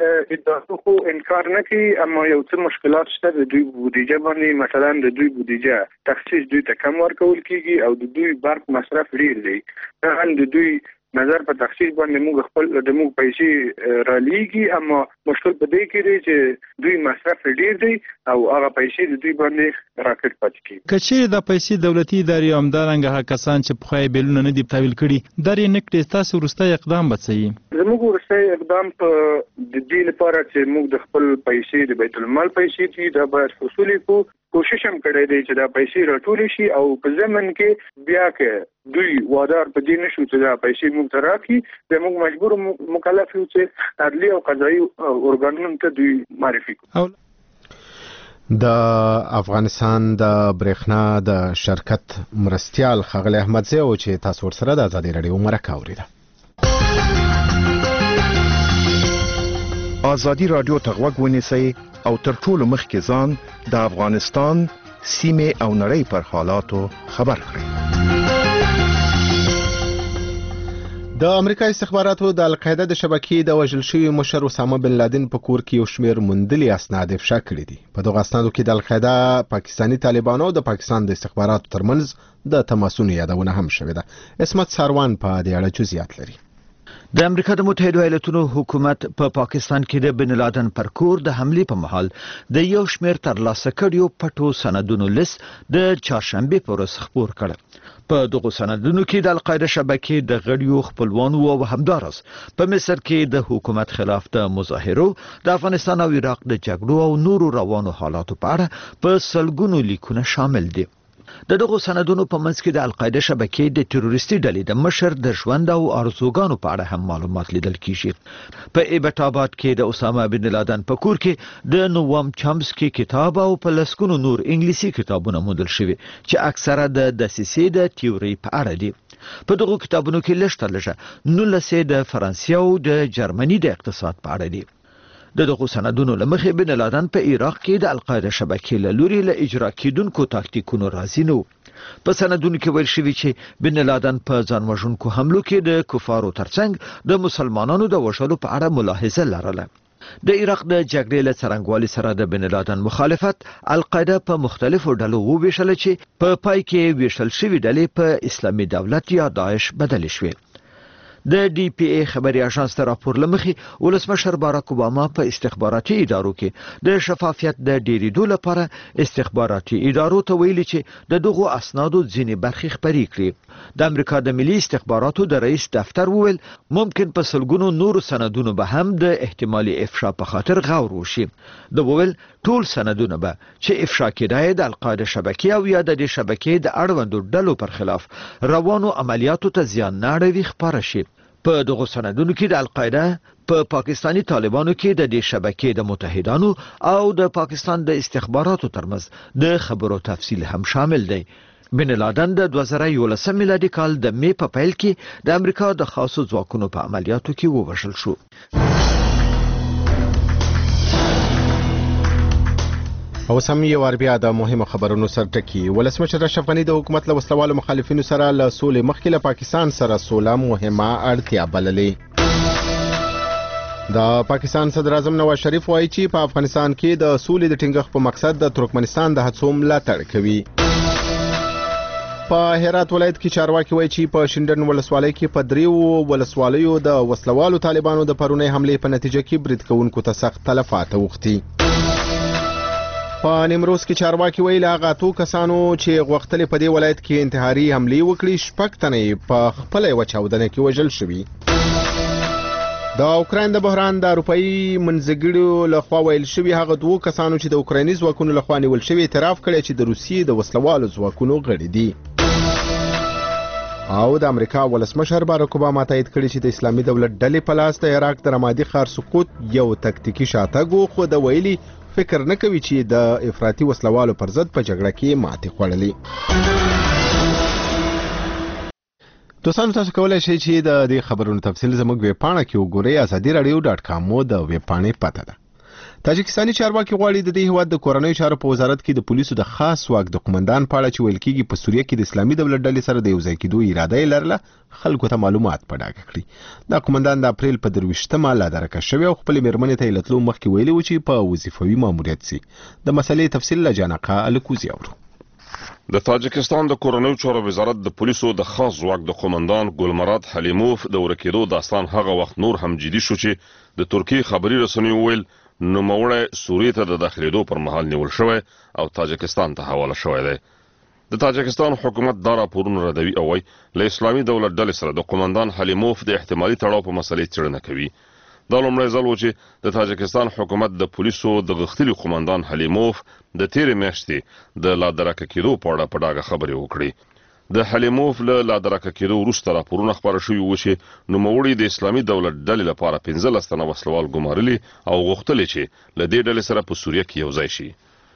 ادارو خو انکار نه کوي، اما یو څه مشکلات شته. د دوی بودیجه باندې مثلا د دوی بودیجه تخصیص دوی ته کم ورکول کیږي او د دوی برق مصرف ډیر دی. هم د دوی نظر په تخصیص باندې موږ خپل د موږ پیسې را لیږي، اما مشکل په دې کې دی چې دوی مصرف ډیر دی او هغه پیسې د دوی باندې راکټ پاتې کیږي. که چیرې د پیسې دولتي ادارې همدارنګه هغه کسان چې پخوا یې بیلونه نه دي تحویل کړي درې نه کړي، تاسو وروستی اقدام به څه وي؟ زموږ وروستی اقدام په د دې لپاره چې موږ د خپل پیسې د بیت المال پیسې دي دا باید حصول کړو. کوشش هم کړی دی چې دا پیسې راټولې شي او په ضمن کې بیا که دوی وادار په دې نشو چې دا پیسې موږ ته راکړي بیا موږ مجبور مکلف یو چې عدلي او قضایي ارګانونو ته دوی معرفي کړو. د افغانستان د برېښنا د شرکت مرستیال ښاغلی احمدزی او چې تاسو ورسره د ازادي رادیو مرکه اورېده. ازادي رادیو ته غوږ ونیسئ او تر ټولو مخکې ځان د افغانستان سیمې او نړۍ پر حالاتو خبر کړئ. د امریکا استخباراتو د القاعده د شبکې د وژل شوي مشر اسامه بن لادن په کور کې یو شمېر موندلي اسناد افشا کړي دي. په دغه اسنادو کې د القاعده، پاکستاني طالبانو او د پاکستان د استخباراتو ترمنځ د تماسونو یادونه هم شوې ده. عصمت ساروان په دې اړه جزئیات لري. د امریکا د متحده ایالاتونو حکومت په پاکستان کې د بن لادن پر کور د حملې په مهال د یو شمېر ترلاسه کړیو پټو سندونو لیست د چهارشنبه پر ورځ خپور کړ. په دغه سندونو کې د القاعده شبکې د غړیو خپلوانو او همدارس په مصر کې د حکومت خلاف د مظاهرو، د افغانستان او عراق د جګړو او نورو روانو حالاتو په اړه په سلګونو لیکونه شامل دي. د دغه سندونو په منځ کې د القاعده شبکې د تروریستي ډلې د مشر د ژوند او ارزوګانو په اړه هم معلومات لیدل کیږي. په ایبټ آباد کې د اسامه بن لادن په کور کې د نوام چامسکي کتاب او په لسکونو نور انګلیسي کتابونه موندل شوي چې اکثره د دسیسې د تیوري په اړه دي. په دغه کتابونو کې لږ 19 د فرانسې او د جرمني د اقتصاد په اړه دي. د دغه سندونو لمخې بن لادن په عراق کې د القاعده شبکې له لوري له اجرا کېدونکو تاکتیکونو راضي نه و. په سندونو کې ویل شوي چې بن لادن په ځان وژونکو حملو کې د کفارو ترڅنګ د مسلمانانو د وژلو په اړه ملاحظه لرله. د عراق د جګړې له څرنګوالي سره د بن لادن مخالفت القاعده په مختلفو ډلو وویشل چې په پای کې ویشل شوي ډلې په اسلامي دولت یا داعش بدل شوې. د ډي پی ای خبري اژانس ته راپور لمخې ولسمشر باراک اوباما په استخباراتي ادارو کې د شفافیت د ډیریدو لپاره استخباراتي ادارو ته ویلي چې د دغو اسنادو ځینې برخې خپرې کړي. د امریکا د ملي استخباراتو د رئیس دفتر وویل ممکن په سلګونو نورو سندونو به هم د احتمالي افشا په خاطر غور وشي. د وویل ټول سندونه به چې افشا کېدای د القاعده شبکې او یا د دې شبکې د اړوندو ډلو پر خلاف روانو عملیاتو ته زیان نه اړوي خپاره شي. په دغه سندونو کې د القاعده په پاکستانی طالبانو کې د دې شبکې د متحدانو او د پاکستان د استخباراتو ترمنځ د خبرو تفصیل هم شامل دی. بن لادن د 2011 میلادي کال د می په پیل کې د امریکا د خاصو ځواکونو په عملیاتو کې ووژل شو. او سم یو ور بیا د مهمه خبرونو سره ټکی. ولسمشر اشرف غنی د حکومت له وسلوالو مخالفینو سره له سولې مخکې له پاکستان سره سوله مهمه اړتیا بللې. د پاکستان صدر اعظم نواز شریف وایي چې په افغانستان کې د سولې د ټینګښت په مقصد د ترکمنستان د هڅو ملاتړ کوي. په هرات ولایت کې چارواکي وایي چې په شینډن ولسوالۍ کې په دریو ولسوالیو د وسلوالو طالبانو د پرونی حملې په نتیجه کې برید کوونکو ته سخت تلفات اوښتي. په نیمروز کې چارواکي ویل هغه اتو کسانو چې غوښتل په دې ولایت کې انتحاري حملې وکړي شپږ تنې په خپل یو چاودنه کې وژل شوي. د اوکراین د بحران د اروپאי منځګړو لخوا ویل شوي هغه دوه کسانو چې د اوکرایني ځواکونو لخوا نیول شوي اعتراف کړی چې د روسیې د وسلوالو ځواکونو غړي دي. او د امریکا ولسمشر باراک اوباما تایید کړی چې د اسلامي دولت ډلې په لاس د عراق د رمادي ښار سقوط یو تکتیکي شاتګ خو د ویلي فکر نه کوي چې د افراطي وسلوالو پر ضد په جګړه کې ماتې خوړلې. دوستانو تاسو کولای شئ چې د دې خبرونو تفصیل زموږ ویب پاڼه کې وګورئ. azadi.radio.com د ویب پاڼې پته ده. تاجکستاني چارواکي غواړي د دې هیواد د کورنیو چارو په وزارت کې د پولیسو د خاص واک د قومندان په اړه چې ویل کېږي په سوریه کې د اسلامي دولت ډلې سره د یوځای کېدو اراده یې لرله خلکو ته معلومات په ډاګه کړي. دا قومندان د اپریل په 23مه لا درکه شوی او خپل میرمنې ته لتلو مخکې ویلي و چې په وظیفوي ماموریت سي. د مسلې تفصیل له جانقه الکوزي اورو. د تاجکستان د کورنیو چارو وزارت د پولیسو د خاص ځواک د قومندان ګلمراد حلیموف د ورکېدو داستان هغه وخت نور هم جدي شو چې د ترکیه خبري رسنیو ویل نوموړی سوریې ته د داخلېدو پر مهال نیول شوی او تاجکستان ته حواله شوی دی. د تاجکستان حکومت دا راپورونه ردوي او وايي له اسلامي دولت ډلې سره د قومندان حلیموف د احتمالي تړاو په مسلې څېړنه کوي. دا لومړی ځل و چې د تاجکستان حکومت د پولیسو د غښتلي قومندان حلیموف د تیرې میاشتې د لا درکه کېدو په اړه په ډاګه خبرې وکړي. د حلیموف له لا درکه کېدو وروسته راپورونه خپاره شوي و چې نوموړي د اسلامي دولت ډلې لپاره 15 تنه وسلوال ګمارلي او غوښتل چې له دې ډلې سره په سوریه کې یوځای شي.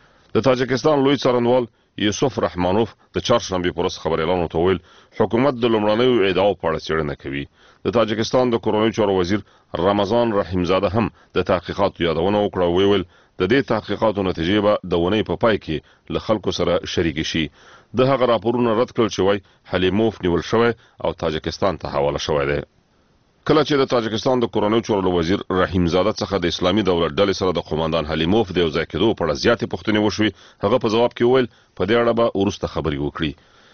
د تاجکستان لوی څارنوال یوسف رحمانوف د چهارشنبې په ورځ خبريالانو ته ویل حکومت د لومړنیو ادعاو په اړه څېړنه کوي. د تاجکستان د کورنیو چارو وزیر رمضان رحیمزاده هم د تحقیقاتو یادونه وکړه او ویل د دې تحقیقاتو نتیجې به د ونې په پای کې له خلکو سره شریک شي. د هغه راپورونه رد کړل چې وای حلیموف نیول شوی او تاجکستان ته حواله شوی دی. کله چې د تاجکستان د کورنیو چارو وزیر رحیمزاده څخه د اسلامي دولت ډلې سره د قومندان حلیموف د یوځای کېدو په اړه زیاتې پوښتنې وشوې هغه په ځواب کې ویل په دې اړه به وروسته خبرې وکړي.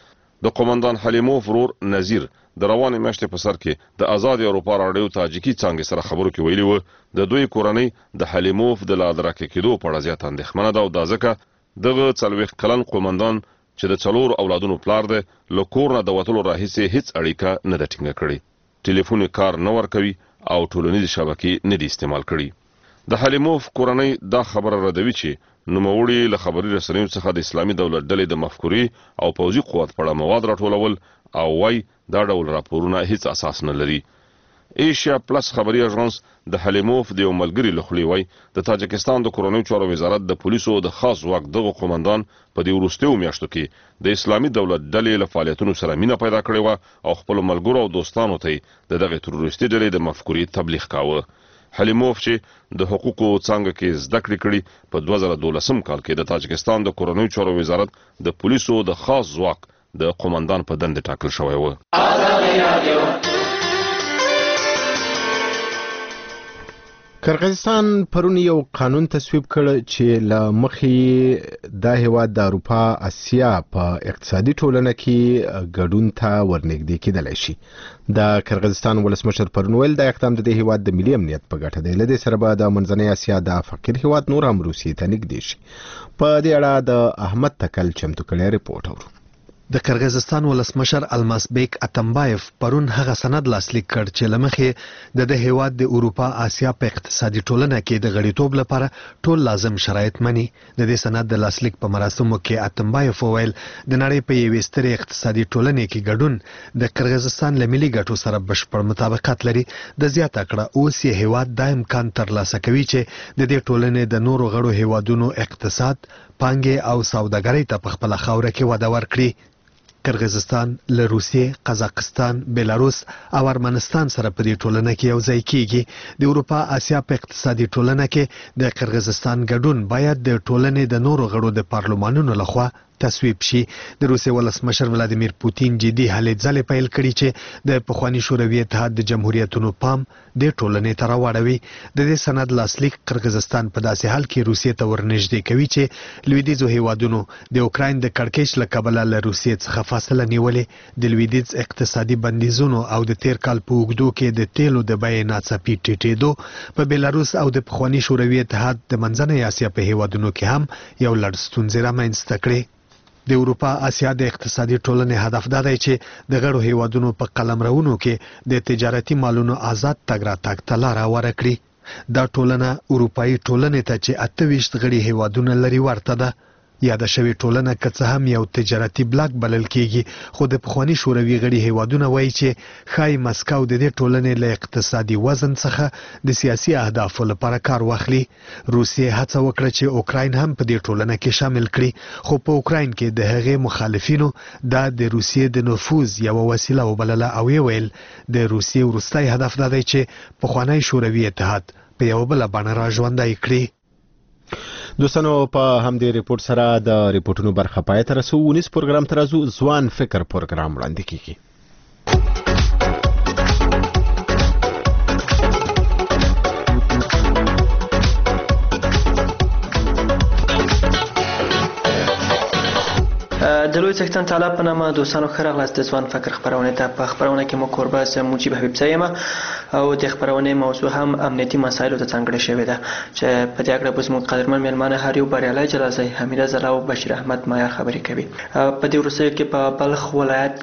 د قومندان حلیموف ورور نذیر د روانې میاشتې په سر کې د آزاد اروپا راډیو تاجیکي څانګې سره خبرو کې ویلي و د دوی کورنۍ د حلیموف د لا درکه کېدو په اړه زیات اندېښمنه ده او دا ځکه دغه 40 کلن قومندان چې د 4 اولادونو پلار دی له کور نه د وتلو راهیسې هیڅ اړیکه نه ده ټینګه کړې. ټلیفون کار نه ورکوي او ټولنیز شبکې نه دي استعمال کړي. د حلیموف کورنۍ دا خبره ردوي چې نوموړي له خبري رسنیو څخه د اسلامي دولت ډلې د مفکورې او پوځي قوت په اړه مواد راټولول او وايي دا ډول راپورونه هیڅ اساس نه لري. ایشیا پلس خبري اژانس د حلیموف د یو ملګري له خولې وایي د تاجکستان د کورنیو چارو وزارت د پولیسو د خاص ځواک دغه قومندان په دې وروستیو میاشتو کې د اسلامي دولت ډلې له فعالیتونو سره مینه پیدا کړې وه او خپلو ملګرو او دوستانو ته د دغه تروریستي ډلې د مفکورې تبلیغ کاوه. حلیموف چې د حقوقو څنګه کې زده کړې کړي په 2012 کال کې د تاجکستان د کورنیو چارو وزارت د پولیسو د خاص ځواک د قومندان په دنده ټاکل شوی و. قرغیزستان پرون یو قانون تصویب کړ چې له مخې د هیواد د اروپا اسیا په اقتصادي ټولنه کې ګډون ته ورنږدې کېدلی شي. د قرغیزستان ولسمشر پرون ویل د اقدام د هیواد د ملي امنیت په ګټه دی. له دې سره به د منځنۍ اسیا د فقیر هیواد نور هم روسیې ته نږدې شي. په دې اړه د احمد تکل چمتو کړی رپورټ اورو. د قرغیزستان ولسمشر المازبیک اتمبایف پرون هغه سند لاسلیک کړ چې لمخې د هیواد د اروپا آسیا په اقتصادي ټولنه کې د غړیتوب لپاره ټول لازم شرایط مني. د دې سند د لاسلیک په مراسمو کې اتمبایف وویل د نړۍ په یوې سترې اقتصادي ټولنې کې ګډون د قرغیزستان له ملي ګټو سره بشپړ مطابقت لري. د زیاته کړه اوس یې هیواد دا امکان ترلاسه کوي چې د دې ټولنې د نورو غړو هیوادونو اقتصاد، پانګې او سوداګرۍ ته په خپله خاوره کې وده ورکړي. قرغیزستان له روسیې، قزاقستان، بیلاروس او ارمنستان سره په دې ټولنه کې یو ځای کیږي. د اروپا آسیا په اقتصادي ټولنه کې د قرغیزستان ګډون باید د ټولنې د نورو غړو د پارلمانونو لخوا تصویب شي. د روسیې ولسمشر ولادیمیر پوتین جدي هلې ځلې پیل کړي چې د پخواني شوروي اتحاد د جمهوریتونو پام د ټولنې ته راوړوي. د دې سند لاسلیک قرغیزستان په داسې حال کې روسیې ته ورنږدې کوي چې لویدیځو هیوادونو د اوکراین د کړکېچ له کبله له روسیې څخه فاصله نیولې. د لویدیځ اقتصادي بندیزونو او د تیر کال په اوږدو کې د تیلو د بیې ناڅاپي ټیټېدو په بیلاروس او د پخواني شوروي اتحاد د منځنۍ اسیا په هیوادونو کې هم یو لړ ستونزې رامنځته کړې. د اروپا آسیا د اقتصادي ټولنې هدف دا دی چې د غړو هیوادونو په قلمرونو کې د تجارتي مالونو آزاد تګ راتګ ته لاره هواره کړي. دا ټولنه اروپایي ټولنې ته چې 28 غړي هیوادونه لري ورته ده. یاده شوې ټولنه که څه هم یو تجارتي بلاک بلل کیږي، خو د پخواني شوروي غړي هیوادونه وایي چې ښایي مسکو د دې ټولنې له اقتصادي وزن څخه د سیاسي اهدافو لپاره کار واخلي. روسیې هڅه وکړه چې اوکراین هم په دې ټولنه کې شامل کړي، خو په اوکراین کې د هغې مخالفینو دا د روسیې د نفوذ یوه وسیله وبلله او یې ویل د روسیې وروستی هدف دا دی چې پخوانی شوروي اتحاد په یوه بله بڼه را ژوندی کړي. دوستانو په همدې ریپورت سره د ریپورتونو برخه پای ته رسو. ونیس پروګرام ته راځو. ځوان فکر پروګرام وړاندې کیږي. د لوی څښتن تعالی په نامه دوستانو ښه راغلاست د ځوان فکر خپرونې ته. په خپرونه کې مو کوربه زه مجیب حبیب ځای یم او د خپرونې موضوع هم امنیتي مسایلو ته ځانګړې شوې ده چې په دې اړه به زموږ قدرمن میلمانه هر یو بریالی جلازی، حمیده زرا او بشیر احمد مایار خبرې کوي. په دې وروستیو کې په بلخ ولایت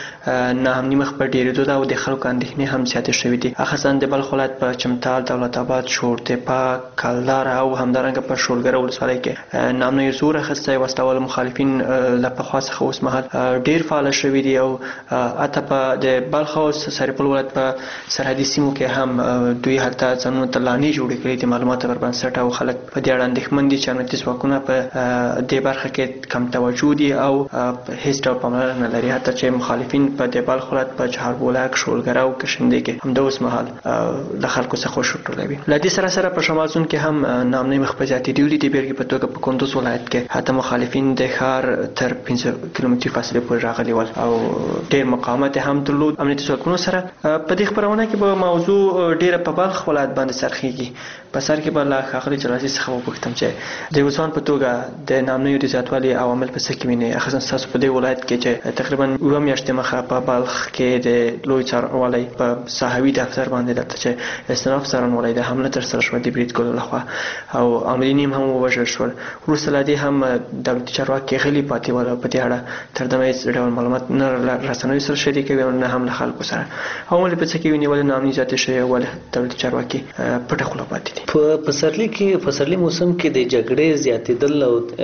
کې ناامني مخ په ډېرېدو ده او د خلکو اندېښنې هم زیاتې شوې دي. خاصا د بلخ ولایت په چمتال، دولت آباد، شورتپا، کلدار او همدارنګه په شولګره ولسوالۍ کې ناامنیو زور اخیستی. وسله وال مخالفین له پخوا څخه اوس مهال ډېر فعاله شوي دي او حتی په د بلخ او سرپل ولایت په سرحدي سیمو کې هم دوی حتی ځانونو ته لانې جوړې کړي دي معلوماتو پر بنسټ، او خلک په دې اړه اندېښمن دي چې امنیتي ځواکونه په دې برخه کې کم توجه دي او هیڅ ډول پاملرنه نه لري. حتی چې مخالفین په د بلخ ولایت په چهاربولک، شولګره او کشندې کې همدا اوس مهال له خلکو څخه خوشو ټولوي. له دې سره سره په شمال زون کې هم ناامنۍ مخ په زیاتېدو ولیدې. بېلګې په توګه په کندوز ولایت کې حتی مخالفین د ښار تر 15 کیلومتري فاصلې پورې راغلي ول او ډېر مقاومت هم درلود امنیتي ځواکونو سره. په دې خپرونه کې به موضوع ډېره په بلخ ولایت باندې څرخیږي. په سر کې به له ښاغلي جلازي څخه وپوښتم چې د یو ځوان په توګه د ناامنیو د زیاتوالي عوامل په څه کې وینئ؟ اخصا ستاسو په دې ولایت کې چې تقریبا 2 میاشتې مخه په بلخ کې د لوی څارنوالۍ په ساحوي دفتر باندې دلته چې استناف څارنوالۍ د حمله ترسره شوه د بریدګلو لخوا او عاملین هم ووژل شول. وروسته له دې هم دولتي چارواکي غلي پاتې ول. په دې اړه تر دمه هېڅ ډول معلومات نه رسنیو سره شریکوي او نه هم له خلکو سره. عوامل په څه کې وینئ؟ ولې ناامني زیاتې شوې؟ ولې دولتي چارواکي پټه خوله پاتې دي؟ په پسرلي موسم کې د جګړې زیاتېدل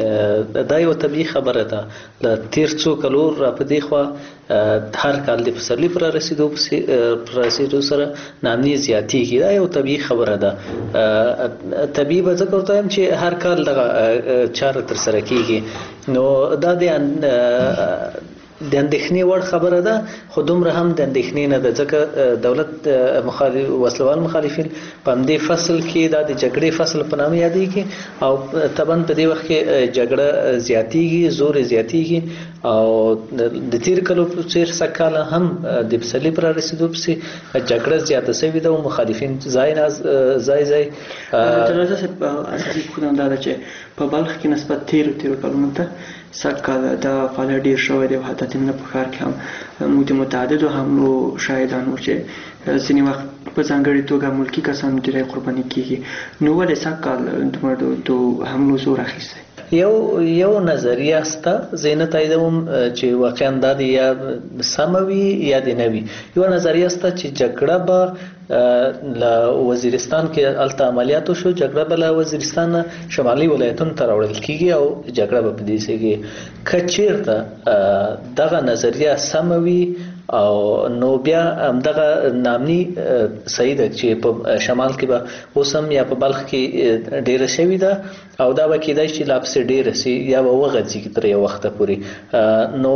او دا یو طبیعي خبره ده. له تیر څو کلو را په دې خوا هر کال د پسرلي پر رسېدو سره ناامني زیاتېږي. دا یو طبیعي خبره ده. طبیعي به ځکه ورته وایم چې هر کال دغه چاره ترسره کېږي. نو دا د د اندېښنې وړ خبره ده، خو دومره هم د اندېښنې نه ده، ځکه دولت وسلوال مخالفین په همدې فصل کې دا د جګړې فصل په نامه یادېږي او طبعا په دې وخت کې جګړه زیاتېږي، زور زیاتېږي او د تیر کلو په څېر سږکاله هم د پسرلي پر رسېدو پسې جګړه زیاته شوې ده او مخالفین ځای جلسه اساسي خودم دا ده چې په بلخ کې نسبت تیرو کلونو ته سږکال دا فعالیت ډېر شوی دی او حتی تمنه په ښار کې هم موږ د متعددو حملو شاهدان وو چې ځینې وخت په ځانګړې توګه ملکي کسان ډېری قرباني کېږي. نو ولې سږکال دومره د حملو زور اخیستی؟ یو نظریه سته، زه نه تاییدوم چې واقعا دا د یا سمه وي یا د نه وي. یوه نظریه سته چې جګړه به له وزیرستان کې هلته عملیات وشو، جګړه به له وزیرستان نه شمالي ولایتونو ته راوړل کېږي او جګړه به په دې سیږي. که چېرته دغه نظریه سمه وي او نو بیا همدغه نامني صحیح ده چې په شمال کې به اوس هم یا په بلخ کې ډېره شوې ده او دا به کېدای شي لا پسې ډېره سي یا به وغځېږي تر یو وخته پورې. نو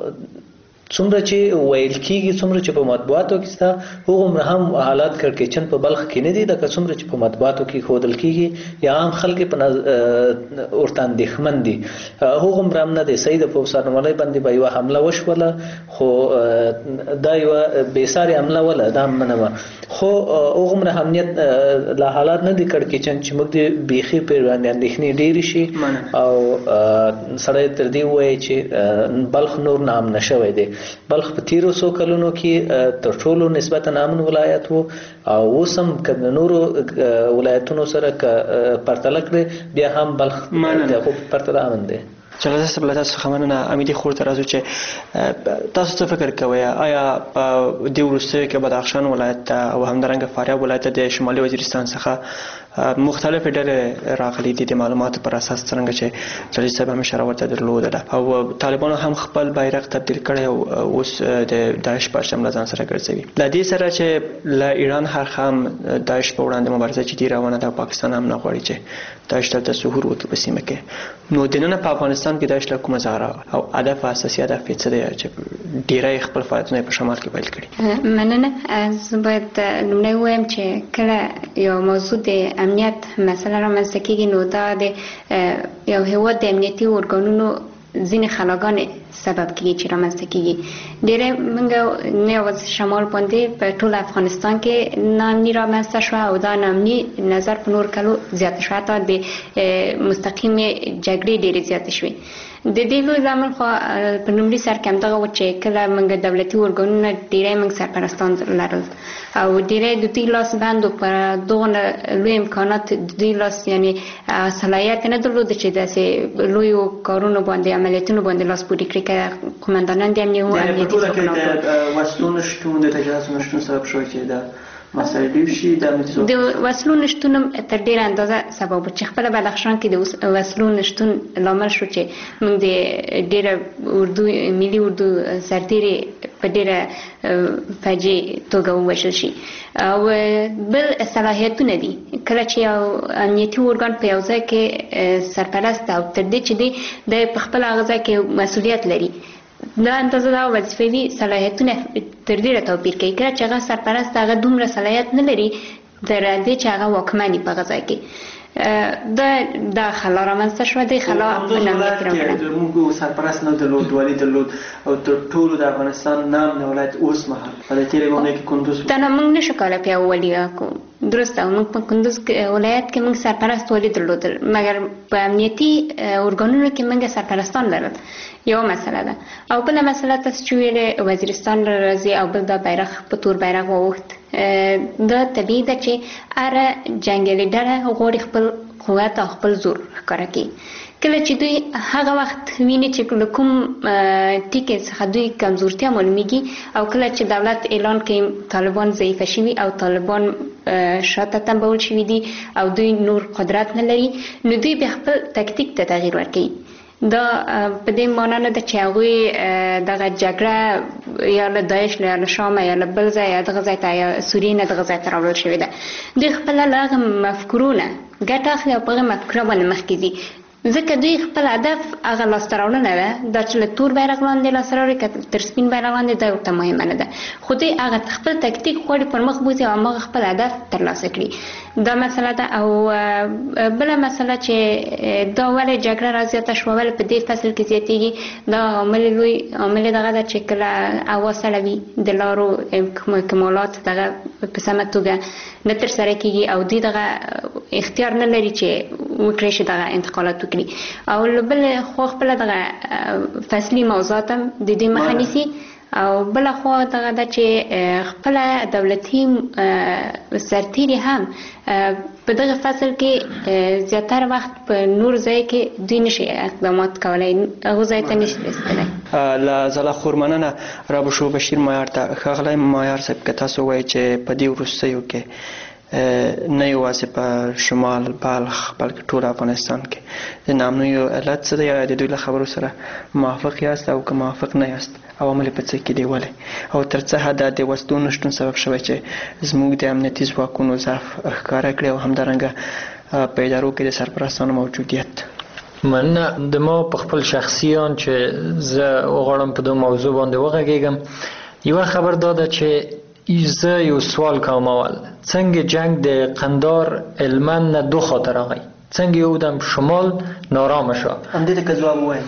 څومره چې ویل کېږي، څومره چې په مطبوعاتو کې شته، هغومره هم حالات کړکېچن په بلخ کې نه دي لکه څومره چې په مطبوعاتو کې ښودل کېږي یا عام خلک په ورته اندېښمن دي. هغومره هم نه دی. صحیح ده، په څارنوالۍ باندې به یوه حمله وشوله، خو دا یوه بېسارې حمله وله، دا هم منمه، خو هغومره امنیت لا حالات نه دي کړکېچن چې موږ د بیخي پرې باندې اندېښنې ډېرې شي او سړی تر دې ووایي چې بلخ نور ناامنه شوی دی. بلخ په تیرو څو کلونو کې تر ټولو نسبتا امن ولایت و او اوس هم که د نورو ولایتونو سره که پرتله کړې بیا هم بلخ د هغو په پرتله امن دی. جلسه صاحب له تاسو څخه مننه. امیدي خور ته راځو چې تاسو څه فکر کوئ، آیا په دې وروستیو کې بدخشان ولایت ته او همدارنګه فاریاب ولایت ته د شمالي وزیرستان څخه مختلفې ډلې راغلي دي د معلوماتو پر اساس، څرنګه چې جلسه صاحب هم اشاره ورته درلوده او طالبانو هم خپل بیرغ تبدیل کړی او اوس د داعش پرچم له ځان سره ګرځوي. له دې سره چې له ایران هرخوا هم داعش په وړاندې مبارزه جدي روانه ده، پاکستان هم نه غواړي چې داعش دلته ظهور وکړي په سیمه کې. نو دننه په افغانستان کې داعش له کومه ځای راغلی او هدف اساسي هدف یې څه دی چې ډېری خپل فعالیتونه په شمال کې پیل کړي؟ مننه. زه باید لومړی ووایم چې کله یو موضوع د امنیت مسله رامنځته کېږي نو دا د یو هېواد د امنیتي ارګانونو ځینې خلاګانې سبب کېږي چې رامنځته کېږي. ډېری موږ نه یوازې شمال باندې په ټول افغانستان کې ناامني رامنځته شوه او دا ناامني نظر په نور کلو زیاته شوه، حتی د مستقیمې جګړې ډېرې زیاتې شوې. د دې لوی لامل خو په لومړي سر کې همدغه و چې کله موږ دولتي ارګانونه ډېری موږ سرپرستان لرل او ډېری د دوی لاس بند و په دغه لوی امکانات د دوی لاس یعنې صلاحیت نه درلوده چې داسې لویو کارونو باندې عملیاتونو باندې لاس پورې کړي که قمندانان د امنیتي ځواکونو په ټوله کې د وسلو نشتون د تجهیزاتو نشتون سبب شوی چې دا مسایل ډېر شي. د وسلو نشتون تر ډېره اندازه سبب چې خپله بدخشان کې د وسلو نشتون لامل شو چې موږ د ډېره ملي اردو سرتېرې په ډېره فجیع توګه ووژل شي. او بل صلاحیتونه دي، کله چې یو امنیتي ارګان په یو ځای کې سرپرست او تر دې چې دی د په خپل هغه ځای کې مسؤلیت لري، دا اندازه دا وظیفوي صلاحیتونه تر ډېره توپیر کوي. کله چې هغه سرپرست هغه دومره صلاحیت نه لري تر دې چې هغه واکمن وي په هغه ځای کې، دا خلا رامنځته شوه. د خلا په نامه موږ سرپرست نه درلود، والي درلود او تر ټولو د افغانستان نام ولایت اوس مهال په تېرې اونۍ کې کندوز دا نه موږ نشو کولی په یو والي درسته موږ په کندوز ولایت کې موږ سرپرست والي درلودل، مګر په امنیتي ارګانونو کې موږ سرپرستان لرل. یو مسله ده. او بله مسله تاسو چې ویلې وزیرستان راځي او بل دا بیرغ په تور بیرغ واوښت، دا طبیعي ده چې هره جنګیالي ډله غواړي خپل قوت او خپل زور ښکاره کړي. کله چې دوی هغه وخت ویني چې له کوم ټکي څخه دوی کمزورتیا معلومیږي او کله چې دولت اعلان کوي طالبان ضعیفه شوي او طالبان شاته تنبول شوي دي او دوی نور قدرت نه لري، نو دوی به خپل تکتیک ته تغییر ورکوي. دا په دې معنا نه ده چې هغوی دغه جګړه یا له داعش یا له شامه یا له بل ځای یا دغه ځای ته یا سوریې نه دغه ځای ته راوړل شوې ده. دوی خپله له هغه مفکورو نه ګټه اخلي او په هغه مفکوره باندې مخکې ځي. ځکه دوی خپل هدف هغه لاسته راوړنه ده دا چې له تور بیرغ لاندې لاسته راوړي که تر سپین بیرغ لاندې دا ورته مهمه نه ده خو دوی هغه خپل تکتیک غواړي پر مخ بوځي او هماغه خپل هدف ترلاسه کړي دا مسله ده او بله مسله چې دا ولې جګړه رازیاته شوه ولې په دې فصل کې زیاتېږي دا لوی عامل دغه ده چې کله هوا سړه وي د لارو کمالات دغه په سمه توګه نه ترسره کېږي او دوی دغه اختیار نه لري چې وکړي شي دغه انتقالات وکړي او بل خو خپله دغه فصلي موضوعات هم د دې مخه نیسي او بل خو دغه ده چې خپله دولتي سرتیري هم په دغه فصل کې زیاتره وخت په نور ځای کې دوی نشي اقدامات کولی هغو ځای ته نشي رسېدلی له زلاخور مننه رابشو بشیر مایار ته ښاغلی مایار صاحب که تاسو وایئ چې په دې وروستیو کې نه یوازې په شمال بلخ بلکې ټول افغانستان کې د ناامنیو علت څه دی د دوی له خبرو سره موافق یاست او که موافق نه یاست عوامل په څه کې دی ولې او تر څه حده د وسلو نشتون سبب شوی چې زموږ د امنیتي ځواکونو ضعف ښکاره کړي او همدارنګه په ادارو کې د سرپرستانو موجودیت مننه د ما په خپل شخصیان چې زه وغواړم په دې موضوع باندې وغږېږم یوه خبر دا ده چې زه یو سوال کوم اول څنګه جنگ د قندار هلمند نه دو خاطر راغی څنګه یو دم شمال نارامه شو همدې ته که ځواب ووایي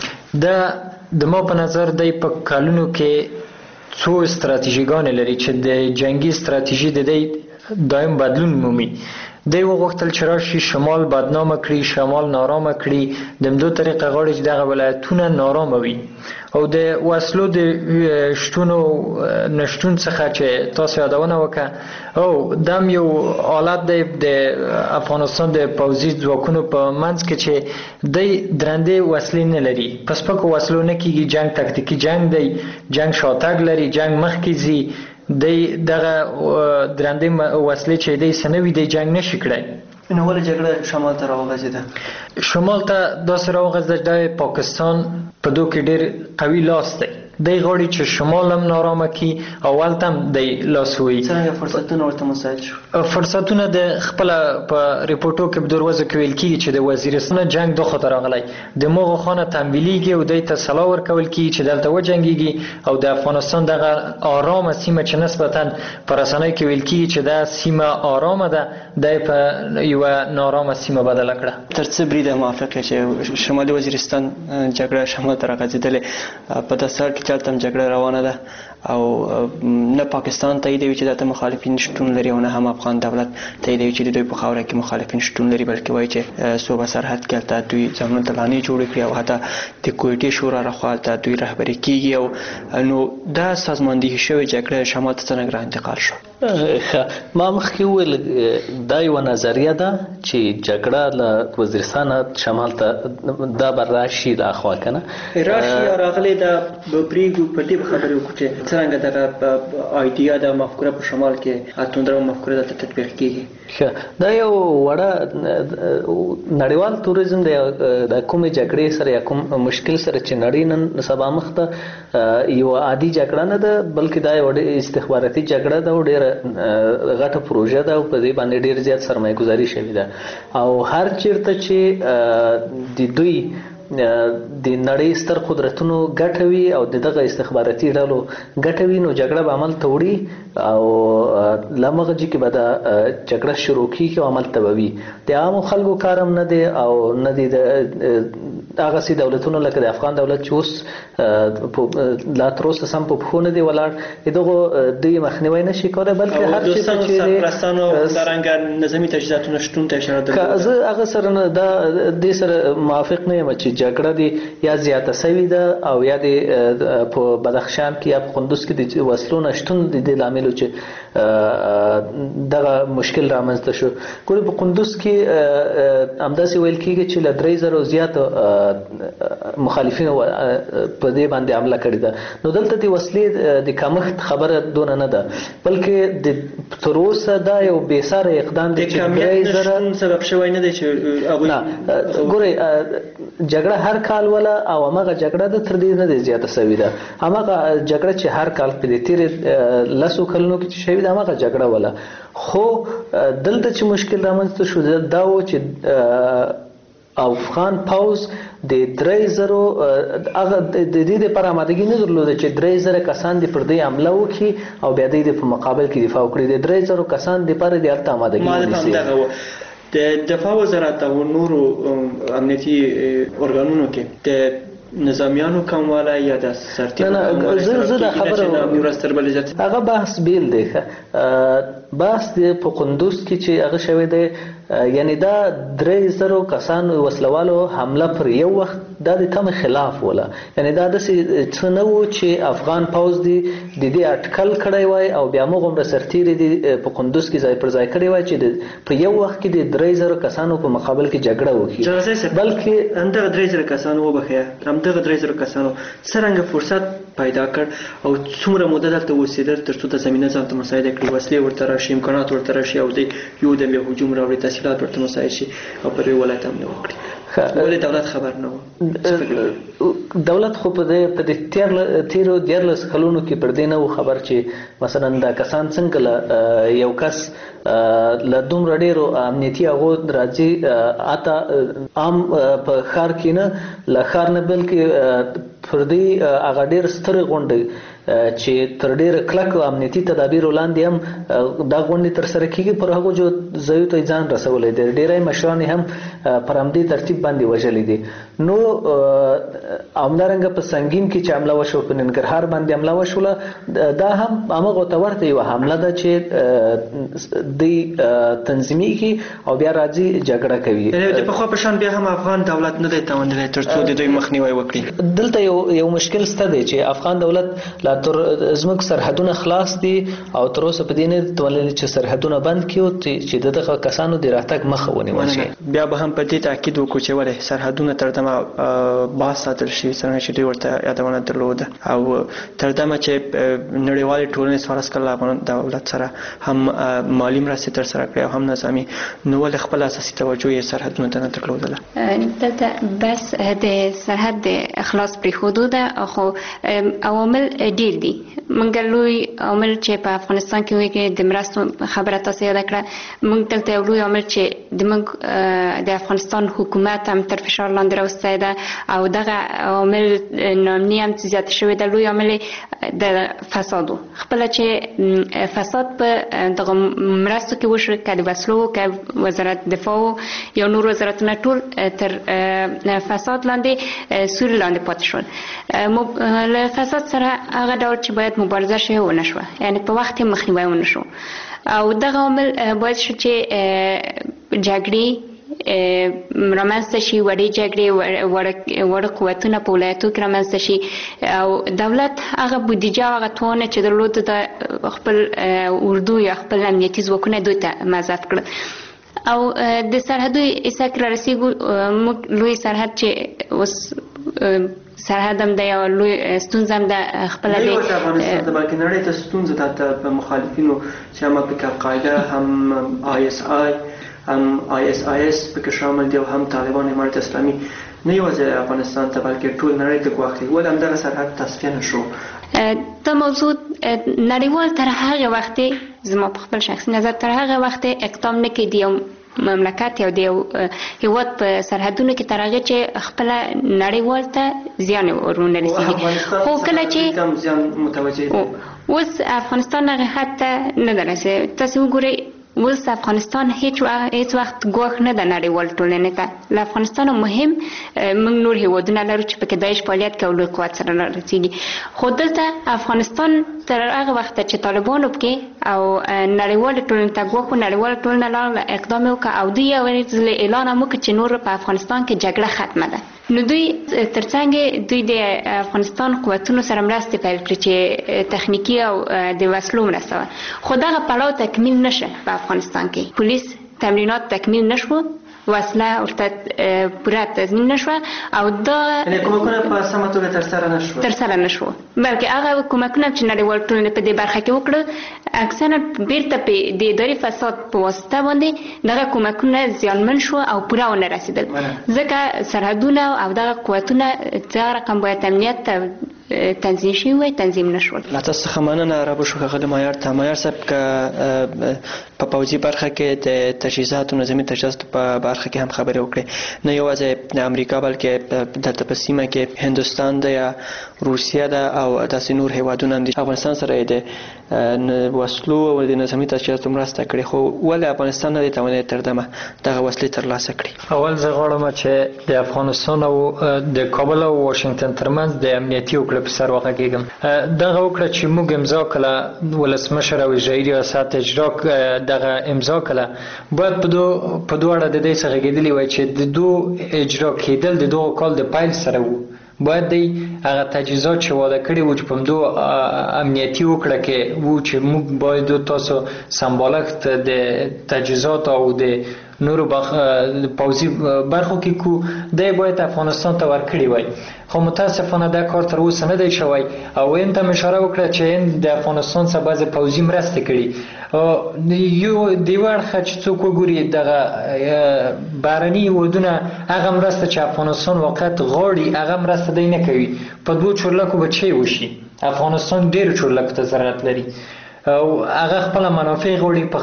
د ما په نظر دی په کلونو کې څو استراتیژیګانې لري چې د جنگي استراتیژي د دی دایم بدلون مومي دی وغوښتل چې راشي شمال بدنامه کړي شمال نارامه کړي د همدو طریقه غواړي چې دغه ولایتونه نارامه وي او د وسلو د شتون او نشتون څخه چې تاسو یادونه وکړه او دم یو حالت دی د افغانستان د پوځي ځواکونو په منځ کې چې دی درندې وسلې نه لري په سپکو وسلو نه کېږي جنگ تکتیکي جنگ دی جنگ شاتګ لري جنگ مخکې ځي دی دغه درندې وسلې چې دی سنوي دی جنگ نشي کړی نو ولې جګړه شمال ته راوغځېده شمال ته داسې راوغځېده د پاکستان په دو کې ډېر قوي لاس دی دی غواړي چې شمال هم نارامه کړي او هلته هم دی لاس ووهي څرنګه فرصتونه ورته مساعد شو فرصتونه د خپله په ریپورټو کې په دروازه کې ویل کېږي چې د وزیرستان جنگ دو خاطر راغلی د موغو خانه تمویلیږي او دی ته سلا ورکول کېږي چې دلته وجنګېږي او د افغانستان دغه آرامه سیمه چې نسبتا په رسنیو کې ویل کېږي چې دا سیمه آرامه ده دی په یوه نارامه سیمه بدله کړه تر څه بریده موافق یې چې شمالي وزیرستان جګړه شمال ته راغځېدلې په داسې حال کې چلته هم جګړه روانه ده او نه پاکستان تاییدوي چې دلته مخالفین شتون لري او نه هم افغان دولت تاییدوي چې د دوی په خاوره کې مخالفین شتون لري بلکې وایي چې صوبه سرحد کې هلته دوی ځانونه ته لانې جوړې کړي او حتی د کویټې شورا لخوا هلته دوی رهبري کېږي او نو دا سازماندهي شوې جګړه شمال ته څرنګه را انتقال شو ما مخکې وویل دا یوه نظریه ده چې جګړه له وزیرستان شمال ته دا به راشي له اخوا که نه راشي یا راغلی دا به پرېږدو په دې به خبرې وکړو چې څرنګه دغه آیډیا د مفکوره په شمال کې اتوندره مفکوره دلته تطبیق کېږي دا یو وړه نړیوال توریزم دی د کومې جګړې سره یا کوم مشکل سره چې نړۍ نن سبا مخ ته یوه عادي جګړه نه ده بلکې دا یوه استخباراتي جګړه ده او ډېره غټه پروژه ده او په دې باندې ډېر زیات سرمایه ګزاري شوې ده او هر چیرته چې د دوی د نړۍ ستر قدرتونو ګټه وي او دغه استخباراتي ډلو ګټه وي نو جګړه به عمل ته وړي او له مغجي کې به دا جګړه شروع کېږي او عمل ته به وي د عامو خلکو کار هم نه دی او نه دی د هغسې دولتونو لکه د افغان دولت چې اوس لا تر اوسه سم په پښو نه دی ولاړ د دغو دوی مخنیوی نه شي کولی بلکې هر چېرته چې سرپرستانو همدارنګه نظامي تجهیزاتو نشتون ته اشاره درلوده زه هغه سره نه دې سره موافق نه یم چې جګړه دی یا زیاته سوي ده او یا د په بدخشان کې یا په قندوز کې د وسلو نشتون د دې لامل چې دغه مشکل رامنځته شو ګورې په قندوز کې همداسې ویل کېږي چې له 3000 زیاتو مخالفینو په دې باندې حمله کړې ده نو دلته د وسلې د کمښت خبره دونه نه ده بلکې تر اوسه دا یو بېساره اقدام دی چې 3000 سبب شوی نه دی چې ګورې جګړه هر کال ولا او هغه جګړه د تر دې نه دی زیاته سوي ده هغه جګړه چې هر کال په دې تیر لسو کلونو کې شوي ده هغه جګړه ولا خو دلته چې مشکل رامنځته شو دا و چې افغان پوز د 3000 هغه د دې لپاره آمادګي نه درلوده چې 3000 کسان د پر دې حمله وکړي او بیا د په مقابل کې دفاع وکړي. د 3000 کسان د لپاره د الته آمادګي ونیسي. د دفاع وزارت او نورو امنیتي ارګانونو کې د نظامیانو کمواله یا د سرتیرو زه د خبره هغه بحث بیل دی. بحث د په قندوز کې چې هغه شوی دی، یعنی دا 3000 کسان وسلوالو حمله پر یو وخت دا د تم خلاف ولا، یعنی دا د څه نه و چې افغان پوز دی د دې اټکل کړی وای او بیا موږ هم سرتیری دی په قندوز کې ځای پر ځای کړی وای چې په یو وخت کې د 3000 کسانو په مقابل کې جګړه وکړي. بلکې همدغه 3000 کسانو وبخیا همدغه 3000 کسانو څرنګه فرصت پیدا کړ او څومره موده دلته اوسېدل ترڅو د زمینه ځان ته مساعده کړي، وسلې ورته راشي، امکانات ورته راشي او د یو د هجوم راوړي، تحصیلات ورته مساعد شي او پر ولایت هم وکړي. ولې دولت خبر نه و؟ دولت خو په دې تیرو 14 کلونو کې پر دې نه و خبر چې مثلا دا کسان څنګه یو کس له دومره ډېرو امنیتي هغو راځي اته عام په ښار کې نه له ښار نه بلکې پر دې هغه ډېر سترې غونډې چې تر ډېره کلک امنیتي تدابیر وړاندې هم دا غونډې ترسره کېږي، پر هغو ځایو ته ځان رسولی دی. ډېری مشران هم پر همدې ترتیب باندې وژلي دي. نو همدارنګه په سنګین کې چې حمله وشوه، په ننګرهار باندې حمله وشوله، دا هم همغو ته ورته یوه حمله ده چې دوی تنظیمیږي او بیا راځي جګړه کوي. د پخوا په شان بیا هم افغان دولت نه دی توانیدلی ترڅو د دوی مخنیوی وکړي. دلته یو مشکل شته دی چې افغان دولت لا تر زموږ سرحدونه خلاص دي او تر اوسه په دې نه توانیدلی چې سرحدونه بند کړي چې دغه کسانو د راتګ مخه ونیول شي. بیا به هم په دې تاکید وکړو چې ولې سرحدونه تر دمه باز ساتل شي، څنګه چې دوی ورته یادونه درلوده او تر دمه چې نړیوالې ټولنې سوارسکل افغان دولت سره هم مالی مرستې ترسره کړې او هم نظامي، نو ولې خپل اساسي توجه یې سرحدونو ته نه درلودله؟ دلته بس د سرحد د اخلاص پرېښودو ده، خو عوامل ډېر دي. موږ لوی عامل چې په افغانستان کې وایي کې د مرستو خبره تاسو یاد کړه، موږ دلته یو لوی عامل چې د افغانستان حکومت هم تر فشار لاندې راوستی ده او دغه عامل ناامني هم زیات شوی ده. لوی عامل د فساد خپله چې فساد په دغه مرستو کې وشو، که د وسلو که وزارت دفاع یا نور وزارتونه ټول تر فساد لاندې سوري لاندې پاتې شول. له فساد سره هغه ډول چې باید مبارزه شي ونه شوه، یعنی په وخت مخنیوی ونه شو او دغه عامل باعث شو چې جګړې رامنځته شي، وړې جګړې، وړ قوتونه په ولایتو کې رامنځته شي او دولت هغه بودیجه او هغه توانه چې درلوده د خپل اردو یا خپل امنیتي ځواکونه دوی ته مضاعف کړل او د سرحدو ایسا کې رارسېږو. موږ لوی سرحد چې اوس سرحد هم د یو لوی ستونزه هم د خپله نه یوازې افغانستان ته بلکې نړۍ ته ستونزه ده په مخالفینو چې هم پکې القاعده هم ISI هم ISIS پکې شامل دي او هم طالبان امارت اسلامي، نه یوازې افغانستان ته بلکې ټول نړۍ ته ګواښ کوي. ولې همدغه سرحد تصفیه نه شو؟ دا موضوع نړیوال تر هغه وخته، زما په خپل شخصي نظر تر هغه وخته اقدام نه کوي یو مملکت یا د یو هیواد په سرحدونو کې تر هغه چې خپله نړیوال ته زیان ورونه رسېږي. خو کله چې اوس افغانستان هغه حد ته نه ده رسېدلی. تاسې وګورئ اوس افغانستان هیڅ وخت ګواښ نه ده نړیوال ټولنې ته. له افغانستان مهم موږ نور هیوادونه لرو چې پکې داعش فعالیت کوي، لوی قوت سره رسېږي. خو دلته افغانستان تر هغه وخته چې طالبانو پکې او نړیوالې ټولنې ته ګواښ و، نړیواله ټولنه لاړه اقدام یې وکړه او دوی یو ځل اعلان هم وکړ چې نور په افغانستان کې جګړه ختمه ده. نو دوی ترڅنګ دوی د افغانستان قوتونو سره مرستې پیل کړې چې تخنیکي او د وسلو مرسته، خو دغه پړاو تکمیل نشه. په افغانستان کې پولیس تمرینات تکمیل نشو، وسله ورته پوره تضمین نشوه او دا کومکونه په سمه توګه ترسره نشو، بلکې هغه کومکونه چې نړیوال ټولنې په دې برخه کې وکړه اکثره بیرته په د اداري فساد په واسطه باندې دغه کومکونه زیانمن شو او پوره ونه رسېدل. ځکه سرحدونه او دغه قوتونه څه رقم باید امنیت ته تنظیم شوي وای تنظیم نشول. لا تاسو څخه مننه را بشو غل معیار ته معیار صاحب په پوځي برخه کې د تجهیزاتو نظامي تجهیزات په برخه کې هم خبرې وکړې، نه یوازې د امریکا بلکې دلته په سیمه کې هندوستان ده یا روسیه ده او داسې نور هیوادونه هم دي. افغانستان سره د وسلو او د نظامي تجهیزاتو مرسته کړې، خو ولې افغانستان نه توانید تر دمه دغه وسلې ترلاسه کړي؟ اول زه غواړم چې د افغانستان او د کابل او واشنگټن ترمنځ د امنیتي وکړه په سر وغږیږم. دغه وکړه چې موږ امضا کړه، ولسمشر او اجرایي ریاست اجرا دغه امضا کړه، باید په دواړه د دې څخه غږیدلی وای چې د دو اجرا کېدل د دغه کال د پیل سره وو. باید د هغه تجهیزات چې واده کړي وو چې په دو امنیتي وکړه کې وو چې موږ باید تاسو سمبالښت د تجهیزات او د نورو پوځي برخو کې کو دی باید افغانستان ته ورکړي وای، خو متاسفانه دا کار تر اوسه نه دی شوی. او هند ته اشاره وکړه چې هند د افغانستان څخه بعضې پوځي مرستې کړي. یو د یوه اړخه چې څوک وګوري دغه بهرني هیوادونه هغه مرسته چې افغانستان واقعیت غواړي هغه مرسته دی نه کوي. په 2 چورلکو به چی وشي؟ افغانستان ډېرو چورلکو ته ضرورت لري او هغه خپل منافع غوړي، په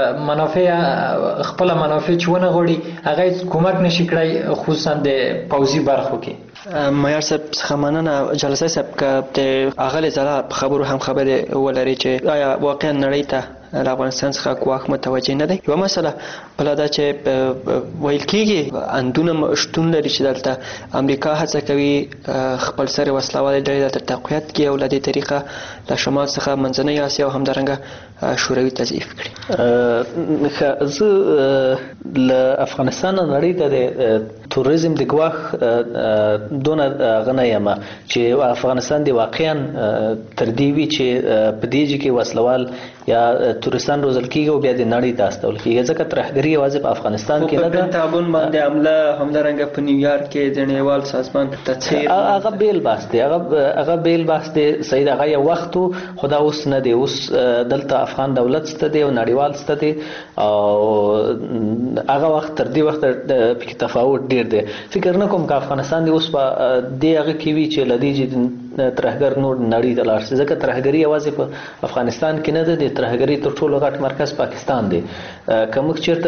خپل منافع چې ونه غوړي هغه کومک نشي کړای، خصوصا د پوځي برخو کې. معیار صاحب څخه مننه. جلسه صاحب که د اغل زړه خبرو هم خبره ولري چې آیا واقعا نړۍ ته د افغانستان څخه کوم متوجه نه دی؟ یو مسله بل دا چې ویل کېږي اندونه شتون لري چې دلته امریکا هڅه کوي خپل سره وسلوال ډلې د تقویت کې او له دې طریقه له شمال څخه منځنۍ اسیا او همدارنګه شوروي تضعیف کړي. زه له افغانستان نړۍ ته د توریزم د ګواښ دونه غنه یم چې افغانستان د واقعا تر دې وی چې په دې کې وسلوال یا تورستان روزل کیږي او بیا د نړۍ ته استول کیږي، ځکه ترهګري یوازې په افغانستان کې نه ده. پنټاګون باندې حمله همدارنګه په نیویارک کې د نړیوال سازمان تصویر هغه بیل بحث دی، هغه بیل بحث دی. سید هغه یو وخت خدا اوس نه دی، اوس دلته افغان دولت ست دی او نړیوال ست دی او هغه وخت تر دې وخت په تفاوت ډیر دی. فکر نه کوم چې افغانستان دی اوس په دې هغه کې وی چې لدی ترهګر نور نړۍ ته لاړ شي، ځکه ترهګري یوازې په افغانستان کې نه ده، د ترهګري تر ټولو غټ مرکز پاکستان دی. که موږ چېرته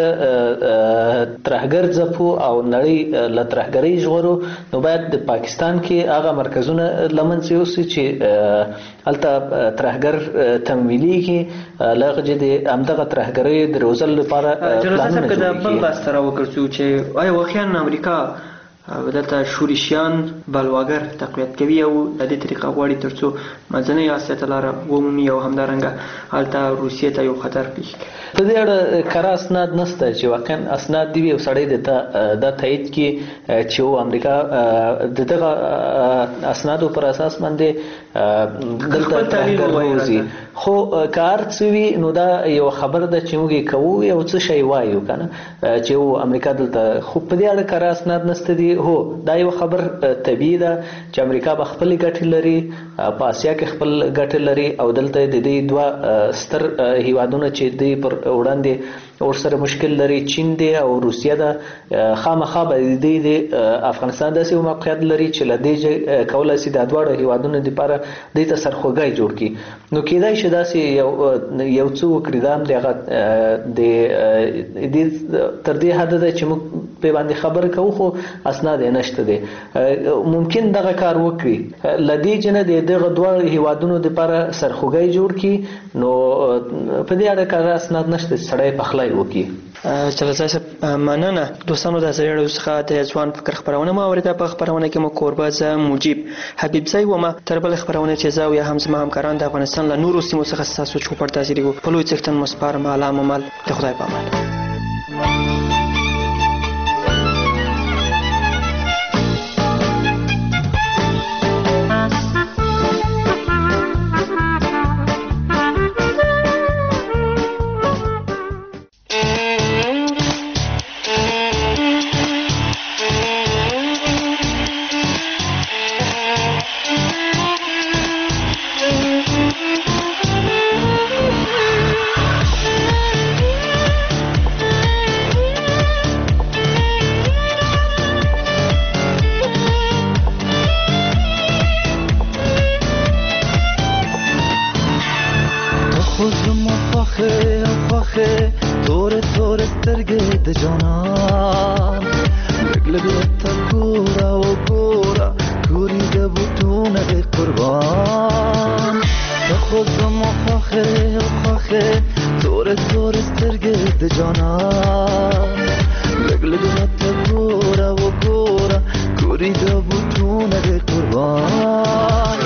ترهګر ځپو او نړۍ له ترهګرۍ ژغورو نو باید د پاکستان کې هغه مرکزونه له منځه یوسي چې هلته ترهګر تمویلېږي، لغه د همدغه ترهګرۍ د روزلو لپاره پلانونه جوړېږي. بل بحث ته راوګرځو چې آیا واقعا امریکا دلته شورشیان بلواګر تقویت کوي او د دې طریقه غواړي ترڅو منځنۍ اسیا ته لاره ومومي او همدارنګه هلته روسیې ته یو خطر پیښ کړي؟ د دې اړه کره اسناد نشته چې واقعا اسناد دی او سړی د تایید کې چې امریکا دغه اسنادو پر اساس باندې دلته ترهګر خو کار څوي نو دا یو خبر ده چې موږ کوو یو څه شی وایو کنه چې امریکا دلته خو په دې اړه کره اسناد نشته دي. هو دا یو خبر طبيعي ده چې امریکا به خپل ګټې لري، په اسیا کې خپل ګټې لري او دلته د دې دوه ستر هیوادونه چې د پر وړاندې ورسره مشکل لري، چین دی او روسیه ده، خامخا به د افغانستان داسې موقعیت لري چې لدې کولای شي د دواړو هیوادونو لپاره د ته سرخوږی جوړ کړي. نو کېدای شي داسې یو څه وکړي دا دغه د تر دې حد ده چې موږ په باندې خبر کوو خو اسناد نشته دي. ممکن دغه کار وکړي لدې جن دغه دوه هیوادونو لپاره سرخوږی جوړ کړي، نو په دې اړه کار اسناد نشته سړی پخلای وکړي. جلسه صاحب مننه. دوستانو د زړه څخه د ځوان فکر خبرونه ما اوریده. په خبرونه کې مو کوربه ز مجيب حبیب زای و ما تر بل خبرونه چې زاو یا هم زما همکاران د افغانستان له نورو سیمو څخه تاسو چوپړ تاثیر کو په لوی څښتن مسپارم علامه مال د خدای په امان. خواخه خواخه تور تور سترګې د جانان لګ تا ګورا او ګورا ګوري د بوټونه د قربان خو زما خواخه خواخه تور تور سترګې د جانان لګ تا ګورا او ګورا ګوري د بوټونه د قربان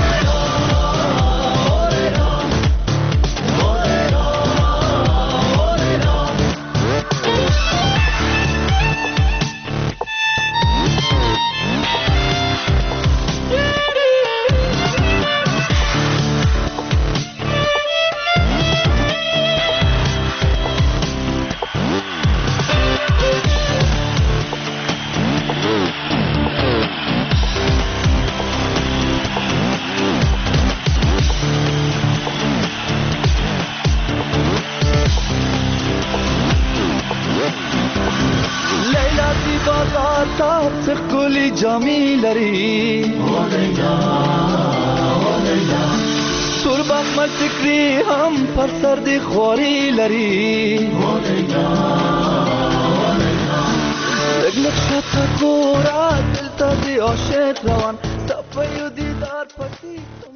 څخکلی جامی لري تور بخمل فکری هم پر سر دی خواری لري لګلک شتا کورا دلتا دی عاشق روان صفیو دیدار پتی